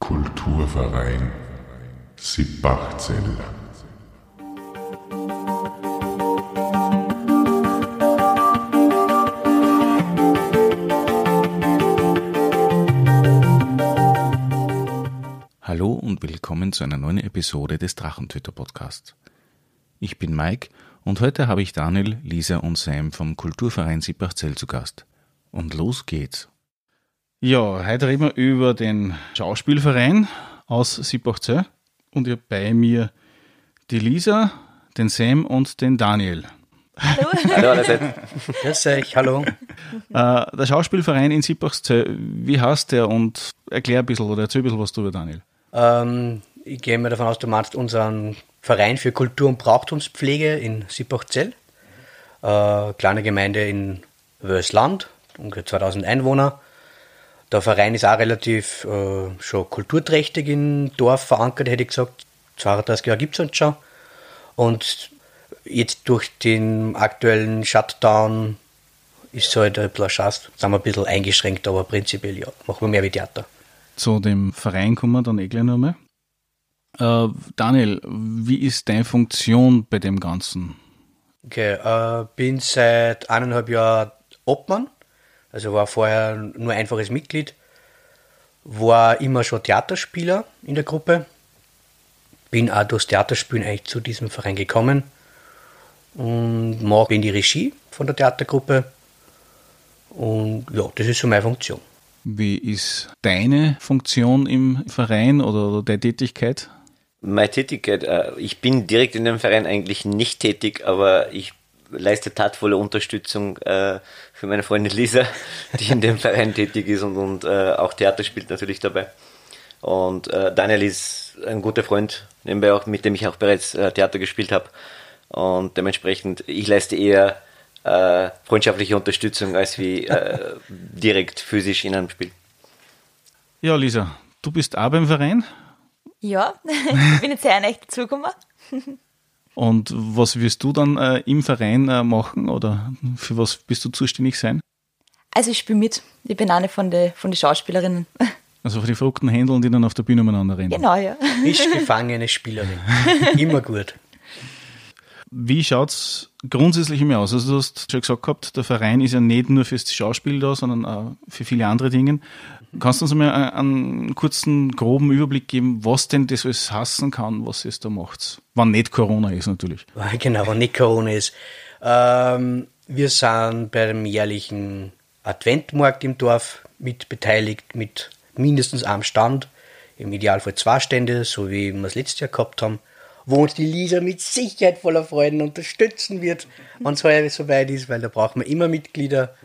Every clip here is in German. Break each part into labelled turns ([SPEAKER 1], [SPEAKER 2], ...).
[SPEAKER 1] Kulturverein Sippachzell.
[SPEAKER 2] Hallo und willkommen zu einer neuen Episode des Drachentöter-Podcasts. Ich bin Mike und heute habe ich Daniel, Lisa und Sam vom Kulturverein Sippachzell zu Gast. Und los geht's. Ja, heute reden wir über den Schauspielverein aus Sippachzell und ich habe bei mir die Lisa, den Sam und den Daniel.
[SPEAKER 3] Hallo.
[SPEAKER 4] Hallo allerseits.
[SPEAKER 3] Grüß euch, hallo.
[SPEAKER 2] Der Schauspielverein in Sippachzell, wie heißt der und erklär ein bisschen oder erzähl ein bisschen was drüber, Daniel.
[SPEAKER 3] Ich gehe mal davon aus, du meinst unseren Verein für Kultur- und Brauchtumspflege in Sippachzell. Kleine Gemeinde in Wösland, ungefähr 2000 Einwohner. Der Verein ist auch relativ schon kulturträchtig im Dorf verankert, hätte ich gesagt. 32 Jahre gibt es uns schon. Und jetzt durch den aktuellen Shutdown ist es halt ein bisschen Chance. Sind wir ein bisschen eingeschränkt, aber prinzipiell ja, machen wir mehr wie Theater.
[SPEAKER 2] Zu dem Verein kommen wir dann gleich nochmal. Daniel, wie ist deine Funktion bei dem Ganzen?
[SPEAKER 3] Okay, bin seit 1,5 Jahren Obmann, also war vorher nur einfaches Mitglied, war immer schon Theaterspieler in der Gruppe, bin auch durchs Theaterspielen eigentlich zu diesem Verein gekommen und mache die Regie von der Theatergruppe und ja, das ist so meine Funktion.
[SPEAKER 2] Wie ist deine Funktion im Verein oder deine Tätigkeit?
[SPEAKER 4] Meine Tätigkeit, ich bin direkt in dem Verein eigentlich nicht tätig, aber ich leiste tatvolle Unterstützung für meine Freundin Lisa, die in dem Verein tätig ist und auch Theater spielt natürlich dabei. Und Daniel ist ein guter Freund, nebenbei auch, mit dem ich auch bereits Theater gespielt habe. Und dementsprechend, ich leiste eher freundschaftliche Unterstützung als wie direkt physisch in einem Spiel.
[SPEAKER 2] Ja, Lisa, du bist auch beim Verein.
[SPEAKER 4] Ja,
[SPEAKER 5] Ich bin jetzt sehr echt dazugekommen.
[SPEAKER 2] Und was wirst du dann im Verein machen oder für was bist du zuständig sein?
[SPEAKER 5] Also ich spiele mit. Ich bin eine von den Schauspielerinnen.
[SPEAKER 2] Also für die verrückten Händeln, die dann auf der Bühne umeinander rennen.
[SPEAKER 5] Genau, ja.
[SPEAKER 3] Frisch gefangene Spielerin, immer gut.
[SPEAKER 2] Wie schaut es grundsätzlich immer aus? Also du hast schon gesagt gehabt, der Verein ist ja nicht nur fürs Schauspiel da, sondern auch für viele andere Dinge. Kannst du uns mal einen kurzen, groben Überblick geben, was denn das alles heißen kann, was es da macht? Wann nicht Corona ist natürlich.
[SPEAKER 3] Genau, wenn nicht Corona ist. Wir sind beim jährlichen Adventmarkt im Dorf mit beteiligt, mit mindestens einem Stand, im Idealfall 2 Stände, so wie wir es letztes Jahr gehabt haben, wo uns die Lisa mit Sicherheit voller Freuden unterstützen wird, wenn es heuer so weit ist, weil da brauchen wir immer Mitglieder.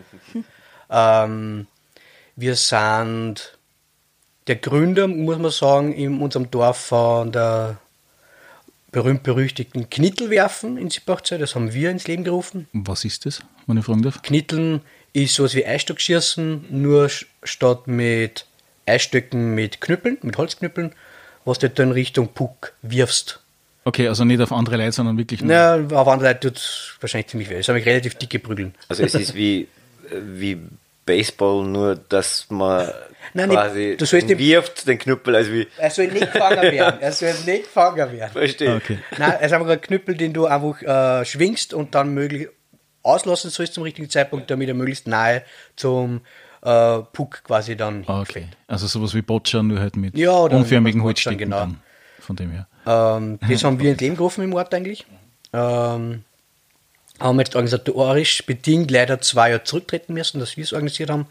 [SPEAKER 3] Wir sind der Gründer, muss man sagen, in unserem Dorf von der berühmt-berüchtigten Knittelwerfen in Sippachzell. Das haben wir ins Leben gerufen.
[SPEAKER 2] Was ist das, wenn ich fragen darf?
[SPEAKER 3] Knitteln ist sowas wie Eisstockschießen, nur statt mit Eisstöcken mit Knüppeln, mit Holzknüppeln, was du dann Richtung Puck wirfst.
[SPEAKER 2] Okay, also nicht auf andere Leute, sondern wirklich nur...
[SPEAKER 3] Ja, auf andere Leute tut es wahrscheinlich ziemlich weh. Das habe ich relativ dicke Prügeln.
[SPEAKER 4] Also es ist wie Baseball, nur dass man quasi
[SPEAKER 3] du sollst
[SPEAKER 4] wirft den Knüppel, also wie...
[SPEAKER 3] Er soll nicht gefangen werden. Er soll nicht gefangen werden.
[SPEAKER 4] Verstehe.
[SPEAKER 2] Okay.
[SPEAKER 3] Nein, es ist einfach ein Knüppel, den du einfach schwingst und dann möglichst auslassen sollst zum richtigen Zeitpunkt, damit er möglichst nahe zum Puck quasi dann
[SPEAKER 2] Okay, also sowas wie Boccia, nur halt mit
[SPEAKER 3] Ja, oder
[SPEAKER 2] unförmigen
[SPEAKER 3] Boccia,
[SPEAKER 2] Holzstecken
[SPEAKER 3] genau.
[SPEAKER 2] dann, von dem her.
[SPEAKER 3] das haben wir ins Leben gerufen im Ort eigentlich. Haben jetzt organisatorisch bedingt leider 2 Jahre zurücktreten müssen, dass wir es organisiert haben.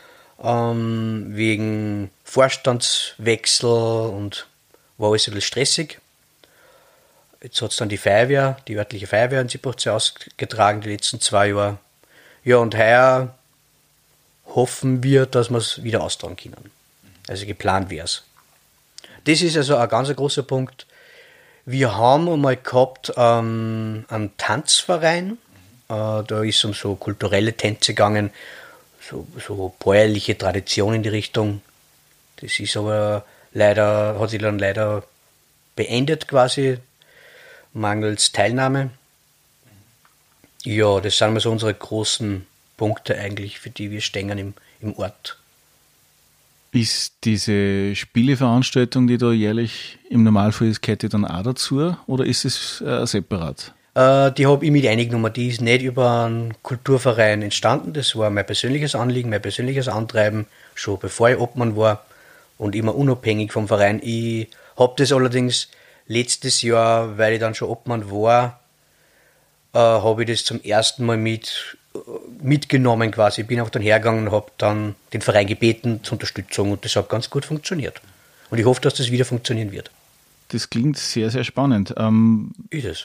[SPEAKER 3] Wegen Vorstandswechsel und war alles ein bisschen stressig. Jetzt hat es dann die Feuerwehr, die örtliche Feuerwehr in Sippachzell ausgetragen, die letzten 2 Jahre. Ja, und heuer hoffen wir, dass wir es wieder austragen können. Also geplant wäre es. Das ist also ein ganz großer Punkt. Wir haben einmal gehabt einen Tanzverein. Da ist es um so kulturelle Tänze gegangen, so bäuerliche Tradition in die Richtung. Das ist aber hat sich dann leider beendet quasi, mangels Teilnahme. Ja, das sind mal so unsere großen Punkte eigentlich, für die wir stehen im Ort.
[SPEAKER 2] Ist diese Spieleveranstaltung, die da jährlich im Normalfall ist, gehört die dann auch dazu oder ist es separat?
[SPEAKER 3] Die habe ich mit eingenommen. Die ist nicht über einen Kulturverein entstanden. Das war mein persönliches Anliegen, mein persönliches Antreiben, schon bevor ich Obmann war und immer unabhängig vom Verein. Ich habe das allerdings letztes Jahr, weil ich dann schon Obmann war, habe ich das zum ersten Mal mitgenommen quasi. Ich bin auch dann hergegangen und habe dann den Verein gebeten zur Unterstützung und das hat ganz gut funktioniert. Und ich hoffe, dass das wieder funktionieren wird.
[SPEAKER 2] Das klingt sehr, sehr spannend.
[SPEAKER 3] Ist es.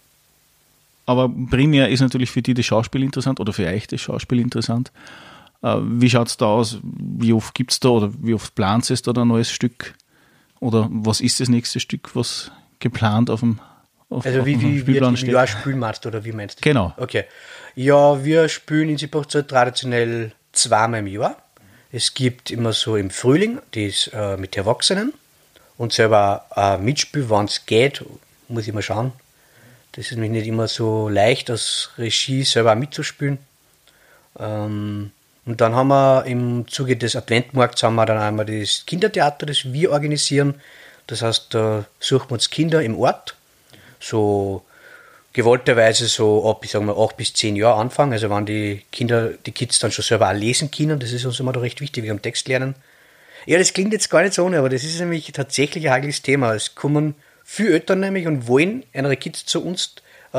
[SPEAKER 2] Aber primär ist natürlich für die das Schauspiel interessant oder für euch das Schauspiel interessant. Wie schaut es da aus? Wie oft gibt es da oder wie oft plant es da ein neues Stück? Oder was ist das nächste Stück, was geplant auf dem Spielplan steht?
[SPEAKER 3] Wie du spielen meinst, oder wie meinst du?
[SPEAKER 2] Genau.
[SPEAKER 3] Okay. Ja, wir spielen in Sippachzeit traditionell zweimal im Jahr. Es gibt immer so im Frühling, das mit Erwachsenen und selber Mitspiel, wann es geht, muss ich mal schauen. Das ist nämlich nicht immer so leicht, als Regie selber auch mitzuspielen. Und dann haben wir im Zuge des Adventmarkts haben wir dann einmal das Kindertheater, das wir organisieren. Das heißt, da suchen wir uns Kinder im Ort, so gewollterweise so ab, ich sage mal, 8 bis 10 Jahre anfangen. Also wenn die Kids dann schon selber auch lesen können, das ist uns immer da recht wichtig, wir haben Text lernen. Ja, das klingt jetzt gar nicht so ohne, aber das ist nämlich tatsächlich ein heikles Thema. Es kommen viele Eltern nämlich und wollen ihre Kids zu uns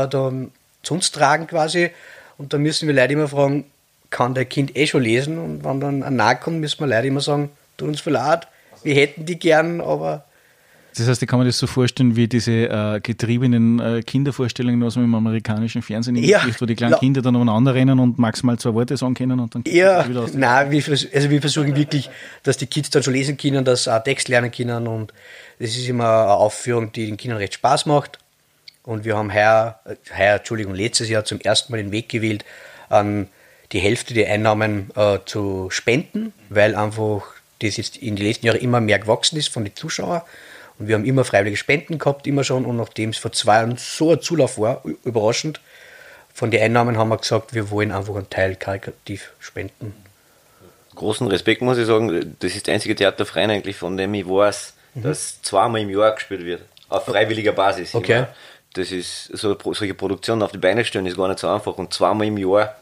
[SPEAKER 3] tragen quasi. Und da müssen wir Leute immer fragen, kann der Kind schon lesen? Und wenn dann ein Nein kommt, müssen wir Leute immer sagen, tut uns voll leid, wir hätten die gern, aber...
[SPEAKER 2] Das heißt, ich kann mir das so vorstellen, wie diese getriebenen Kindervorstellungen aus dem amerikanischen Fernsehen, wo die kleinen Kinder dann umeinander rennen und maximal 2 Worte sagen können und dann
[SPEAKER 3] ja, wieder aus. Nein, wir versuchen wirklich, dass die Kids dann schon lesen können, dass sie auch Text lernen können und das ist immer eine Aufführung, die den Kindern recht Spaß macht und wir haben letztes Jahr zum ersten Mal den Weg gewählt, an die Hälfte der Einnahmen zu spenden, weil einfach das jetzt in den letzten Jahren immer mehr gewachsen ist von den Zuschauern. Und wir haben immer freiwillige Spenden gehabt, immer schon. Und nachdem es vor 2 Jahren so ein Zulauf war, überraschend, von den Einnahmen haben wir gesagt, wir wollen einfach einen Teil karitativ spenden.
[SPEAKER 4] Großen Respekt muss ich sagen, das ist der einzige Theaterverein eigentlich, von dem ich weiß, dass 2-mal im Jahr gespielt wird. Auf freiwilliger Basis.
[SPEAKER 3] Okay.
[SPEAKER 4] Immer. Das ist, solche Produktionen auf die Beine stellen, ist gar nicht so einfach. Und 2-mal im Jahr.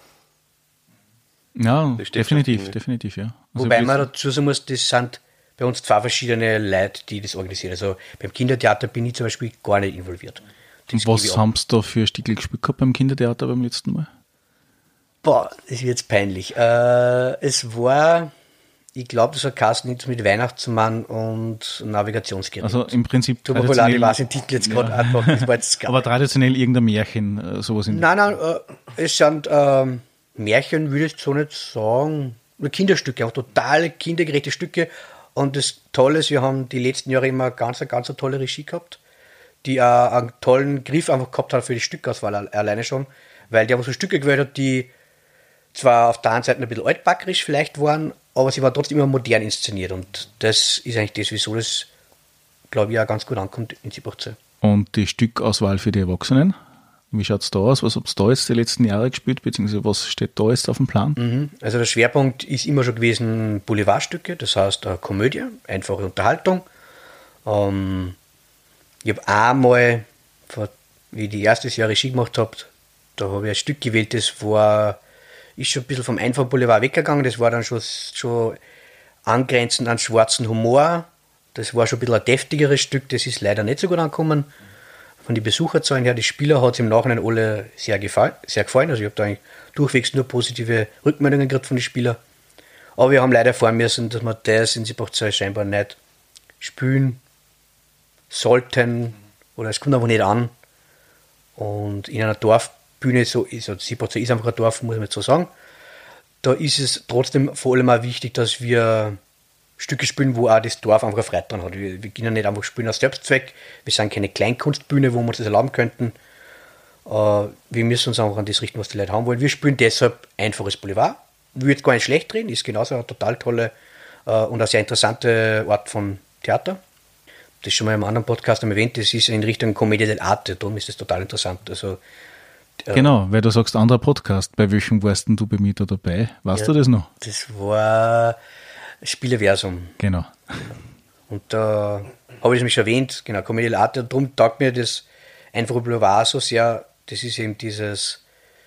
[SPEAKER 2] Ja, definitiv, ja. Also
[SPEAKER 3] wobei man dazu sagen muss, das sind bei uns 2 verschiedene Leute, die das organisieren. Also beim Kindertheater bin ich zum Beispiel gar nicht involviert.
[SPEAKER 2] Und was haben Sie da für Stücke gespielt gehabt beim Kindertheater beim letzten Mal?
[SPEAKER 3] Boah, das wird jetzt peinlich. Es war, ich glaube, das war Carsten mit Weihnachtsmann und Navigationsgerät.
[SPEAKER 2] Also im Prinzip
[SPEAKER 3] ich weiß den Titel jetzt gerade einfach. Das war jetzt
[SPEAKER 2] aber traditionell irgendein Märchen, sowas in
[SPEAKER 3] Nein, es sind Märchen, würde ich so nicht sagen. Nur Kinderstücke, auch total kindergerechte Stücke. Und das Tolle ist, wir haben die letzten Jahre immer ganz eine tolle Regie gehabt, die auch einen tollen Griff einfach gehabt hat für die Stückauswahl alleine schon, weil die einfach so Stücke gewählt hat, die zwar auf der einen Seite ein bisschen altbackerisch vielleicht waren, aber sie waren trotzdem immer modern inszeniert. Und das ist eigentlich das, wieso das, glaube ich, auch ganz gut ankommt in Sippachzell.
[SPEAKER 2] Und die Stückauswahl für die Erwachsenen? Wie schaut es da aus? Was habt ihr da jetzt die letzten Jahre gespielt, beziehungsweise was steht da jetzt auf dem Plan?
[SPEAKER 3] Also der Schwerpunkt ist immer schon gewesen Boulevardstücke, das heißt Komödie, einfache Unterhaltung. Ich habe einmal, wie ich die erstes Jahr Regie gemacht habe, da habe ich ein Stück gewählt, das ist schon ein bisschen vom einfachen Boulevard weggegangen, das war dann schon angrenzend an schwarzen Humor, das war schon ein bisschen ein deftigeres Stück, das ist leider nicht so gut angekommen. Von den Besucherzahlen her, die Spieler hat es im Nachhinein alle sehr gefallen. Also ich habe da eigentlich durchwegs nur positive Rückmeldungen gekriegt von den Spielern. Aber wir haben leider erfahren müssen, dass wir das in Sippachzell scheinbar nicht spielen sollten oder es kommt einfach nicht an. Und in einer Dorfbühne, so ist Sippachzell ist einfach ein Dorf, muss man jetzt so sagen, da ist es trotzdem vor allem auch wichtig, dass wir Stücke spielen, wo auch das Dorf einfach Freude dran hat. Wir können nicht einfach spielen aus Selbstzweck. Wir sind keine Kleinkunstbühne, wo wir uns das erlauben könnten. Wir müssen uns einfach an das richten, was die Leute haben wollen. Wir spielen deshalb einfaches Boulevard. Ich würde gar nicht schlecht reden, ist genauso eine total tolle und eine sehr interessante Art von Theater. Das ist schon mal im anderen Podcast erwähnt, das ist in Richtung Commedia dell'arte, darum ist das total interessant. Also,
[SPEAKER 2] genau, weil du sagst, anderer Podcast, bei welchem warst denn du bei mir da dabei? Weißt du das noch?
[SPEAKER 3] Das war Spieleversum.
[SPEAKER 2] Genau.
[SPEAKER 3] Und da habe ich es mich schon erwähnt, genau, Commedia dell'arte, darum taugt mir das Einfach Boulevard so sehr. Das ist eben dieses,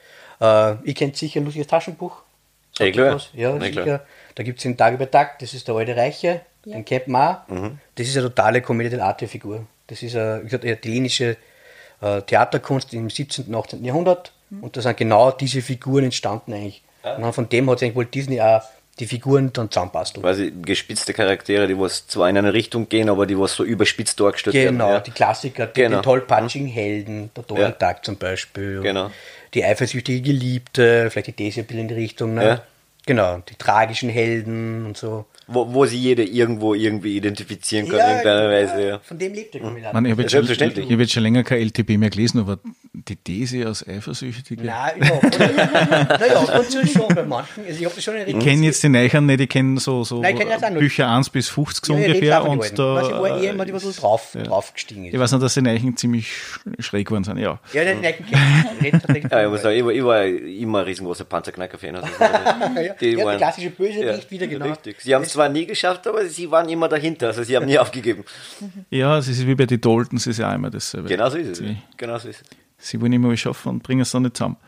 [SPEAKER 3] ihr kennt sicher ein lustiges Taschenbuch.
[SPEAKER 4] Ja, klar.
[SPEAKER 3] Ja,
[SPEAKER 4] Ja,
[SPEAKER 3] sicher.
[SPEAKER 4] klar.
[SPEAKER 3] Da gibt es den Tag über Tag, das ist der alte Reiche, den kennt man auch.
[SPEAKER 4] Mhm.
[SPEAKER 3] Das ist eine totale Commedia dell'arte-Figur. Das ist eine, wie gesagt, eine italienische Theaterkunst im 17. und 18. Jahrhundert. Und da sind genau diese Figuren entstanden eigentlich. Und von dem hat sich eigentlich Walt Disney auch die Figuren dann zusammenbastelt.
[SPEAKER 4] Quasi gespitzte Charaktere, die was zwar in eine Richtung gehen, aber die was so überspitzt dargestellt werden.
[SPEAKER 3] Genau,
[SPEAKER 4] Ja.
[SPEAKER 3] die Klassiker,
[SPEAKER 4] Genau.
[SPEAKER 3] den tollpatschigen Helden, der Donnertag zum Beispiel.
[SPEAKER 4] Genau.
[SPEAKER 3] Die eifersüchtige Geliebte, vielleicht die Daisy ein bisschen in die Richtung. Ne?
[SPEAKER 4] Ja.
[SPEAKER 3] Genau, die tragischen Helden und so.
[SPEAKER 4] Wo sie jeder irgendwo irgendwie identifizieren kann, in irgendeiner Weise. Ja.
[SPEAKER 3] Von dem lebt der Commedia.
[SPEAKER 2] Ich habe
[SPEAKER 4] Selbstverständlich.
[SPEAKER 2] jetzt schon länger kein LTB mehr gelesen, aber die These als Eifersüchtige.
[SPEAKER 3] Nein, überhaupt nicht. Naja, ab und zu schon bei manchen. Also ich habe das schon in
[SPEAKER 2] Ich kenne jetzt die Neuchern nicht, ich kenne so
[SPEAKER 3] Nein, ich kenn das auch nicht.
[SPEAKER 2] Bücher 1 bis 50 so
[SPEAKER 3] Ja, ich rede
[SPEAKER 2] ungefähr.
[SPEAKER 3] auch von den
[SPEAKER 2] Und
[SPEAKER 3] Alten.
[SPEAKER 2] da,
[SPEAKER 3] Was ich war eher immer, die was so draufgestiegen ist.
[SPEAKER 2] ich weiß noch, dass die Neuchen ziemlich schräg geworden sind, ja.
[SPEAKER 3] Ja, den Necken kenn ich. Ich rede tatsächlich
[SPEAKER 4] Ja, ich
[SPEAKER 3] von
[SPEAKER 4] muss
[SPEAKER 3] den
[SPEAKER 4] sagen, ich war immer ein riesengroßer Panzerknacker-Fan. Also
[SPEAKER 3] Alten. Ja,
[SPEAKER 4] die
[SPEAKER 3] der
[SPEAKER 4] waren-
[SPEAKER 3] klassische Bösewicht wieder, genau.
[SPEAKER 4] Richtig. Sie haben es zwar nie geschafft, aber sie waren immer dahinter. Also sie haben nie aufgegeben.
[SPEAKER 2] Ja, es ist wie bei den Daltons, ist ja auch immer dasselbe.
[SPEAKER 4] Genau so ist es.
[SPEAKER 2] Sie,
[SPEAKER 4] Genau so ist es.
[SPEAKER 2] sie wollen immer was schaffen und bringen es dann nicht zusammen.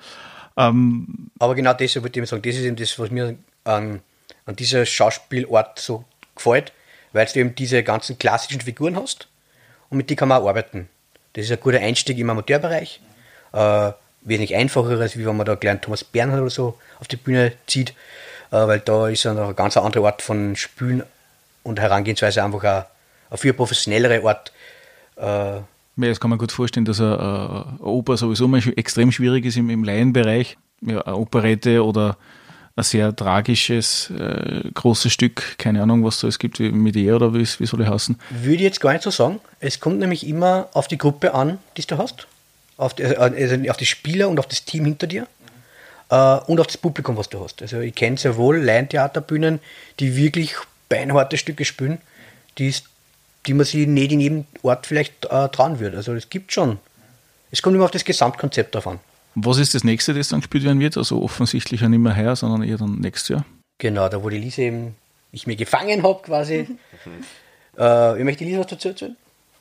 [SPEAKER 3] Aber genau deshalb würde ich sagen, das ist eben das, was mir an dieser Schauspielart so gefällt, weil du eben diese ganzen klassischen Figuren hast und mit denen kann man auch arbeiten. Das ist ein guter Einstieg im Amateurbereich. Wesentlich einfacher, als wie wenn man da gleich einen Thomas Bernhard oder so auf die Bühne zieht, weil da ist dann eine ganz andere Art von Spielen und Herangehensweise einfach eine viel professionellere Art.
[SPEAKER 2] Ja, das kann man gut vorstellen, dass eine Oper sowieso mal extrem schwierig ist im Laienbereich. Ja, eine Operette oder ein sehr tragisches, großes Stück, keine Ahnung, was da es gibt, wie Medea oder wie soll ich heißen.
[SPEAKER 3] Würde ich jetzt gar nicht so sagen. Es kommt nämlich immer auf die Gruppe an, die du hast. Auf die Spieler und auf das Team hinter dir. Und auf das Publikum, was du hast. Also ich kenne sehr wohl Laientheaterbühnen, die wirklich beinharte Stücke spielen, die man sich nicht in jedem Ort vielleicht trauen würde. Also es gibt schon. Es kommt immer auf das Gesamtkonzept drauf an.
[SPEAKER 2] Was ist das nächste, das dann gespielt werden wird? Also offensichtlich ja nicht mehr heuer, sondern eher dann nächstes Jahr.
[SPEAKER 3] Genau, da wo die Lise eben, ich mir gefangen habe quasi. Ich möchte die Lise was dazu erzählen?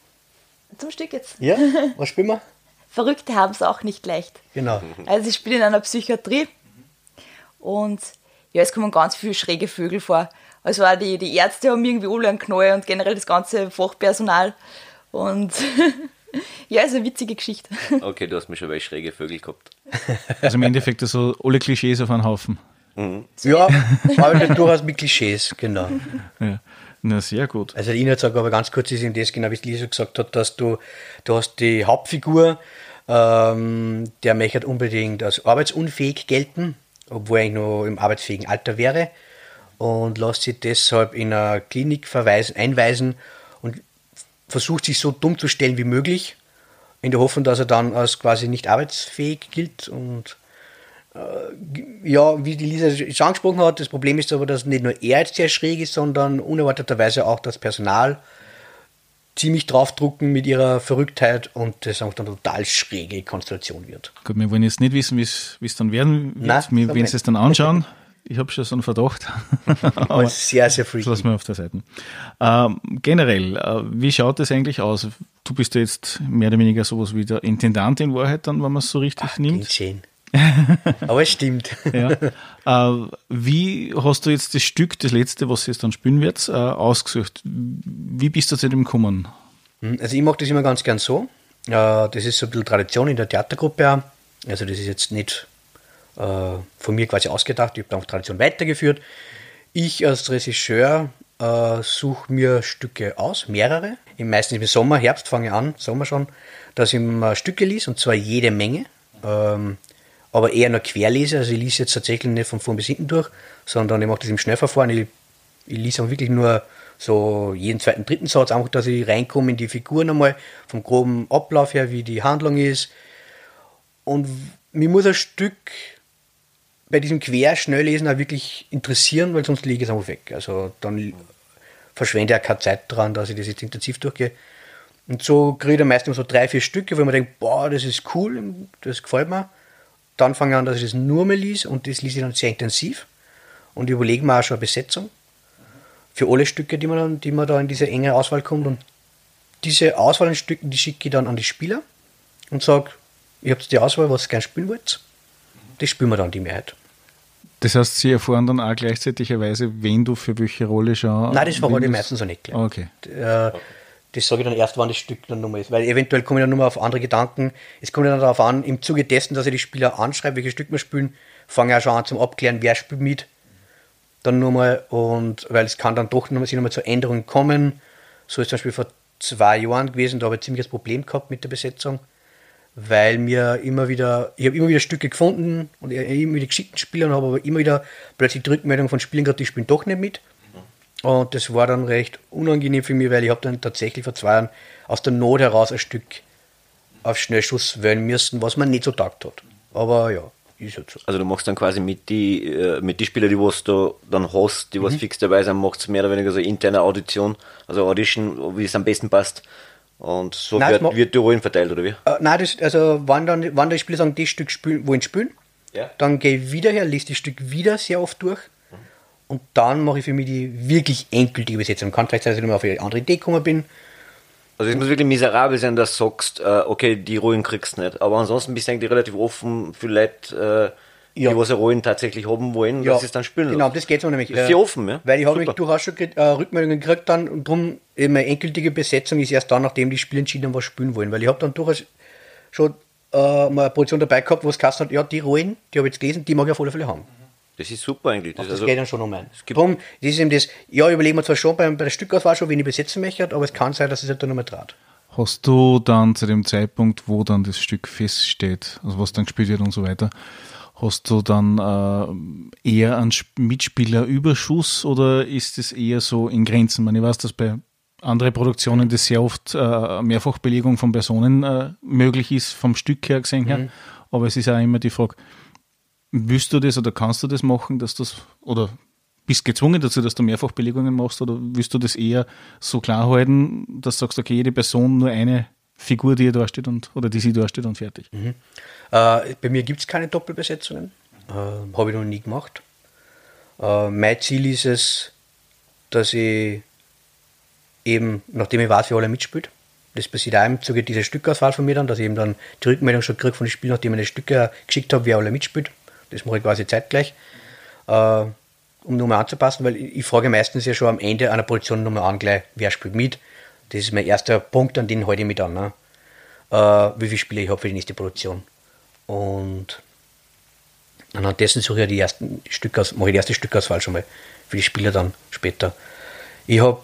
[SPEAKER 5] Zum Stück jetzt.
[SPEAKER 3] Ja? Was spielen wir?
[SPEAKER 5] Verrückte haben es auch nicht leicht.
[SPEAKER 3] Genau.
[SPEAKER 5] Also ich spiele in einer Psychiatrie und ja, es kommen ganz viele schräge Vögel vor. Also auch die Ärzte haben irgendwie alle einen Knall und generell das ganze Fachpersonal. Und ja, ist eine witzige Geschichte.
[SPEAKER 4] Okay, du hast mich schon bei schräge Vögel gehabt.
[SPEAKER 2] Also im Endeffekt also alle Klischees auf einen Haufen.
[SPEAKER 3] Ja, aber durchaus mit Klischees, genau.
[SPEAKER 2] Ja. Na, sehr gut.
[SPEAKER 3] Also der Inhaltssage aber ganz kurz ist eben das, genau wie es Lisa gesagt hat, dass du hast die Hauptfigur, der möchte unbedingt als arbeitsunfähig gelten, obwohl er eigentlich noch im arbeitsfähigen Alter wäre und lässt sich deshalb in eine Klinik einweisen und versucht sich so dumm zu stellen wie möglich, in der Hoffnung, dass er dann als quasi nicht arbeitsfähig gilt. Und ja, wie die Lisa schon angesprochen hat, das Problem ist aber, dass nicht nur er jetzt sehr schräg ist, sondern unerwarteterweise auch das Personal ziemlich draufdrucken mit ihrer Verrücktheit und das einfach dann eine total schräge Konstellation wird.
[SPEAKER 2] Gut, wir wollen jetzt nicht wissen, wie es dann werden wird.
[SPEAKER 3] Nein,
[SPEAKER 2] Wir
[SPEAKER 3] sag
[SPEAKER 2] werden es
[SPEAKER 3] nicht.
[SPEAKER 2] dann anschauen. Ich habe schon so einen Verdacht.
[SPEAKER 3] Aber sehr, sehr
[SPEAKER 2] Das
[SPEAKER 3] freaky.
[SPEAKER 2] lassen wir auf der Seite. Generell, wie schaut das eigentlich aus? Du bist ja jetzt mehr oder weniger sowas wie der Intendant in Wahrheit dann, wenn man es so richtig nimmt.
[SPEAKER 3] Klingt schön. Aber es stimmt.
[SPEAKER 2] Ja. Wie hast du jetzt das Stück, das letzte, was ihr jetzt dann spielen wird, ausgesucht? Wie bist du zu dem gekommen?
[SPEAKER 3] Also ich mache das immer ganz gern so. Das ist so ein bisschen Tradition in der Theatergruppe auch. Also das ist jetzt nicht von mir quasi ausgedacht, ich habe auch Tradition weitergeführt. Ich als Regisseur suche mir Stücke aus, mehrere. Meistens im Sommer, Herbst fange ich an, Sommer schon, dass ich mir Stücke lese, und zwar jede Menge. Aber eher nur querlese, also ich lese jetzt tatsächlich nicht von vorn bis hinten durch, sondern ich mache das im Schnellverfahren. Ich lese auch wirklich nur so jeden zweiten, dritten Satz, einfach, dass ich reinkomme in die Figuren einmal, vom groben Ablauf her, wie die Handlung ist. Und mir muss ein Stück bei diesem Querschnelllesen auch wirklich interessieren, weil sonst lege ich es einfach weg. Also dann verschwende ich auch keine Zeit dran, dass ich das jetzt intensiv durchgehe. Und so kriege ich dann meistens so 3-4 Stücke, wo ich mir denke, boah, das ist cool, das gefällt mir. Dann fange ich an, dass ich das nur mehr lese und das lese ich dann sehr intensiv und überlege mir auch schon eine Besetzung. für alle Stücke, die man da in diese enge Auswahl kommt. Und diese Auswahl an Stücken, die schicke ich dann an die Spieler und sage, ihr habt die Auswahl, was ihr gerne spielen wollt. Das spielen wir dann die Mehrheit.
[SPEAKER 2] Das heißt, sie erfahren dann auch gleichzeitigerweise, wen du für welche Rolle schon...
[SPEAKER 3] Nein, das verrate ich meistens auch nicht gleich.
[SPEAKER 2] Okay.
[SPEAKER 3] Das sage ich dann erst, wann das Stück dann nochmal ist. Weil eventuell komme ich dann nochmal auf andere Gedanken. Es kommt dann darauf an, im Zuge dessen, dass ich die Spieler anschreibe, welches Stück wir spielen, fange ich auch schon an zum Abklären, wer spielt mit. Dann nochmal, und weil es kann dann doch nochmal zu Änderungen kommen. So ist zum Beispiel vor 2 Jahren gewesen, da habe ich ziemlich das Problem gehabt mit der Besetzung, weil ich habe immer wieder Stücke gefunden und immer wieder geschickten Spieler und habe aber immer wieder plötzlich die Rückmeldung von Spielern gehabt, die spielen doch nicht mit. Und das war dann recht unangenehm für mich, weil ich habe dann tatsächlich vor 2 Jahren aus der Not heraus ein Stück auf Schnellschuss wählen müssen, was man nicht so taugt hat. Aber ja, ist halt so.
[SPEAKER 4] Also du machst dann quasi mit die Spieler, die was du dann hast, die was fix dabei sind, machst mehr oder weniger so interne Audition, also Audition, wie es am besten passt. Und so wird die Rollen verteilt, oder wie?
[SPEAKER 3] Nein, wann die Spieler sagen, das Stück wollen spielen,
[SPEAKER 4] ja.
[SPEAKER 3] Dann gehe ich wieder her, lese das Stück wieder sehr oft durch und dann mache ich für mich die wirklich endgültige Besetzung. Kann vielleicht sein, dass ich nochmal auf eine andere Idee gekommen bin.
[SPEAKER 4] Also es muss wirklich miserabel sein, dass du sagst, okay, die Rollen kriegst du nicht. Aber ansonsten bist du eigentlich relativ offen für Leute, die was Rollen tatsächlich haben wollen, dass sie es dann spielen lassen.
[SPEAKER 3] Genau, das geht so nämlich.
[SPEAKER 4] Das ist sehr offen, ja.
[SPEAKER 3] Weil ich habe mich durchaus schon Rückmeldungen gekriegt dann und darum eben eine endgültige Besetzung ist erst dann, nachdem die Spieler entschieden haben, was spielen wollen. Weil ich habe dann durchaus schon mal eine Position dabei gehabt, wo es geheißen hat, ja, die Rollen, die habe ich jetzt gelesen, die mag ich auf alle Fälle haben.
[SPEAKER 4] Das ist super eigentlich.
[SPEAKER 3] Das geht dann schon um ein. Darum, das ist eben das, ja, überlegen wir zwar schon bei der Stückauswahl schon, wen ich besetzen möchte, aber es kann sein, dass es halt dann nochmal draht.
[SPEAKER 2] Hast du dann zu dem Zeitpunkt, wo dann das Stück feststeht, also was dann gespielt wird und so weiter, hast du dann eher einen Mitspielerüberschuss oder ist es eher so in Grenzen? Ich meine, ich weiß, dass bei anderen Produktionen das sehr oft Mehrfachbelegung von Personen möglich ist, vom Stück her gesehen her, aber es ist auch immer die Frage, willst du das oder kannst du das machen, dass das, oder bist gezwungen dazu, dass du Mehrfachbelegungen machst, oder willst du das eher so klar halten, dass du sagst, okay, jede Person nur eine Figur, die hier dasteht oder die sie dasteht und fertig?
[SPEAKER 3] Bei mir gibt es keine Doppelbesetzungen, habe ich noch nie gemacht. Mein Ziel ist es, dass ich eben, nachdem ich weiß, wie alle mitspielt, das passiert auch im Zuge dieser Stückauswahl von mir dann, dass ich eben dann die Rückmeldung schon kriege von den Spielern, nachdem ich die Stücke geschickt habe, wer alle mitspielt. Das mache ich quasi zeitgleich, um nochmal anzupassen, weil ich frage meistens ja schon am Ende einer Produktion nochmal an, gleich, wer spielt mit. Das ist mein erster Punkt, an den halte ich mich an. Ne? Wie viele Spiele ich habe für die nächste Produktion. Und anhand dessen suche ich mache ich die erste Stückauswahl schon mal für die Spieler dann später. Ich habe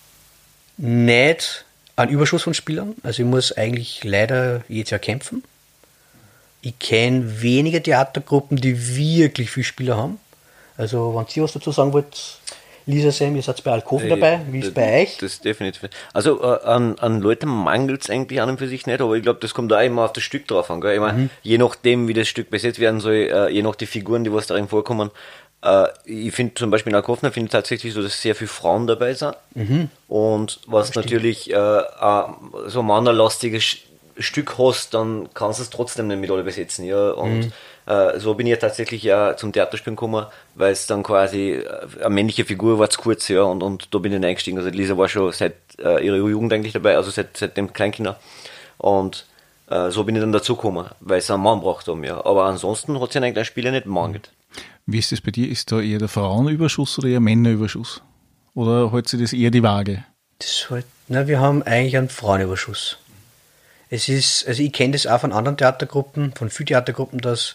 [SPEAKER 3] nicht einen Überschuss von Spielern, also ich muss eigentlich leider jedes Jahr kämpfen. Ich kenne wenige Theatergruppen, die wirklich viele Spieler haben. Also, wenn Sie was dazu sagen wollt, Lisa, Sam, ihr seid bei Alkoven dabei, wie ist es bei euch?
[SPEAKER 4] Das ist definitiv. Also, an Leuten mangelt es eigentlich an und für sich nicht, aber ich glaube, das kommt auch immer auf das Stück drauf an. Gell? Ich meine, je nachdem, wie das Stück besetzt werden soll, je nach die Figuren, die was darin vorkommen. Ich finde zum Beispiel in Alkoven finde ich tatsächlich so, dass sehr viele Frauen dabei sind. Und was natürlich so ein mannerlastiges Stück hast, dann kannst du es trotzdem nicht mit alle besetzen. Ja? Und so bin ich ja tatsächlich ja zum Theaterspielen gekommen, weil es dann quasi eine männliche Figur war zu kurz, ja, und da bin ich eingestiegen. Also Lisa war schon seit ihrer Jugend eigentlich dabei, also seit dem Kleinkinder. Und so bin ich dann dazu gekommen, weil es einen Mann braucht haben, ja. Aber ansonsten hat es ja eigentlich ein Spieler nicht mangelt.
[SPEAKER 2] Wie ist das bei dir? Ist da eher der Frauenüberschuss oder eher Männerüberschuss? Oder hält sich das eher die Waage?
[SPEAKER 3] Wir haben eigentlich einen Frauenüberschuss. Also ich kenne das auch von anderen Theatergruppen, von vielen Theatergruppen, dass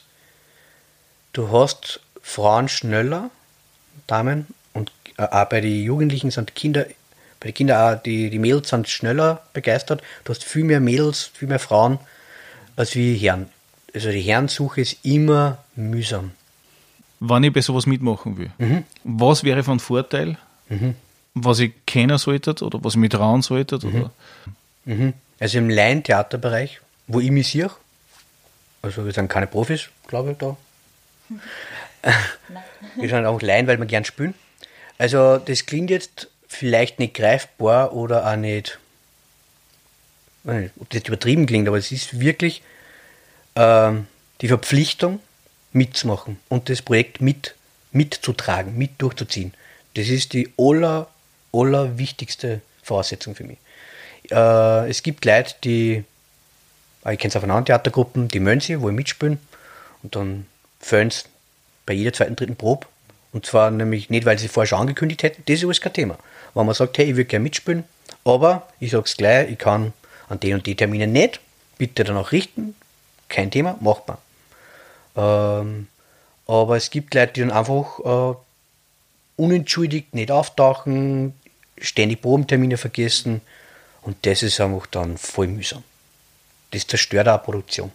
[SPEAKER 3] du hast Frauen schneller, Damen, und auch bei den Jugendlichen sind Kinder, bei den Kindern auch die Mädels sind schneller begeistert. Du hast viel mehr Mädels, viel mehr Frauen als wie Herren. Also die Herrensuche ist immer mühsam.
[SPEAKER 2] Wenn ich bei sowas mitmachen will, was wäre von Vorteil, was ich kennen sollte oder was ich mir trauen sollte? Oder?
[SPEAKER 3] Also im Laientheaterbereich, wo ich mich sehe, also wir sind keine Profis, glaube ich, da. Wir sind auch Laien, weil wir gern spielen. Also das klingt jetzt vielleicht nicht greifbar oder auch nicht, ich weiß nicht, ob das übertrieben klingt, aber es ist wirklich die Verpflichtung mitzumachen und das Projekt mitzutragen, mit durchzuziehen. Das ist die allerwichtigste Voraussetzung für mich. Es gibt Leute, ich kenne es auf anderen Theatergruppen, die melden sich, wo ich mitspielen und dann fehlen sie bei jeder zweiten, dritten Probe. Und zwar nämlich nicht, weil sie vorher schon angekündigt hätten, das ist alles kein Thema. Wenn man sagt, hey, ich würde gerne mitspielen, aber ich sage es gleich, ich kann an den und die Termine nicht, bitte danach richten, kein Thema, machbar. Aber es gibt Leute, die dann einfach unentschuldigt nicht auftauchen, ständig Probentermine vergessen und das ist einfach dann voll mühsam. Das zerstört auch eine Produktion.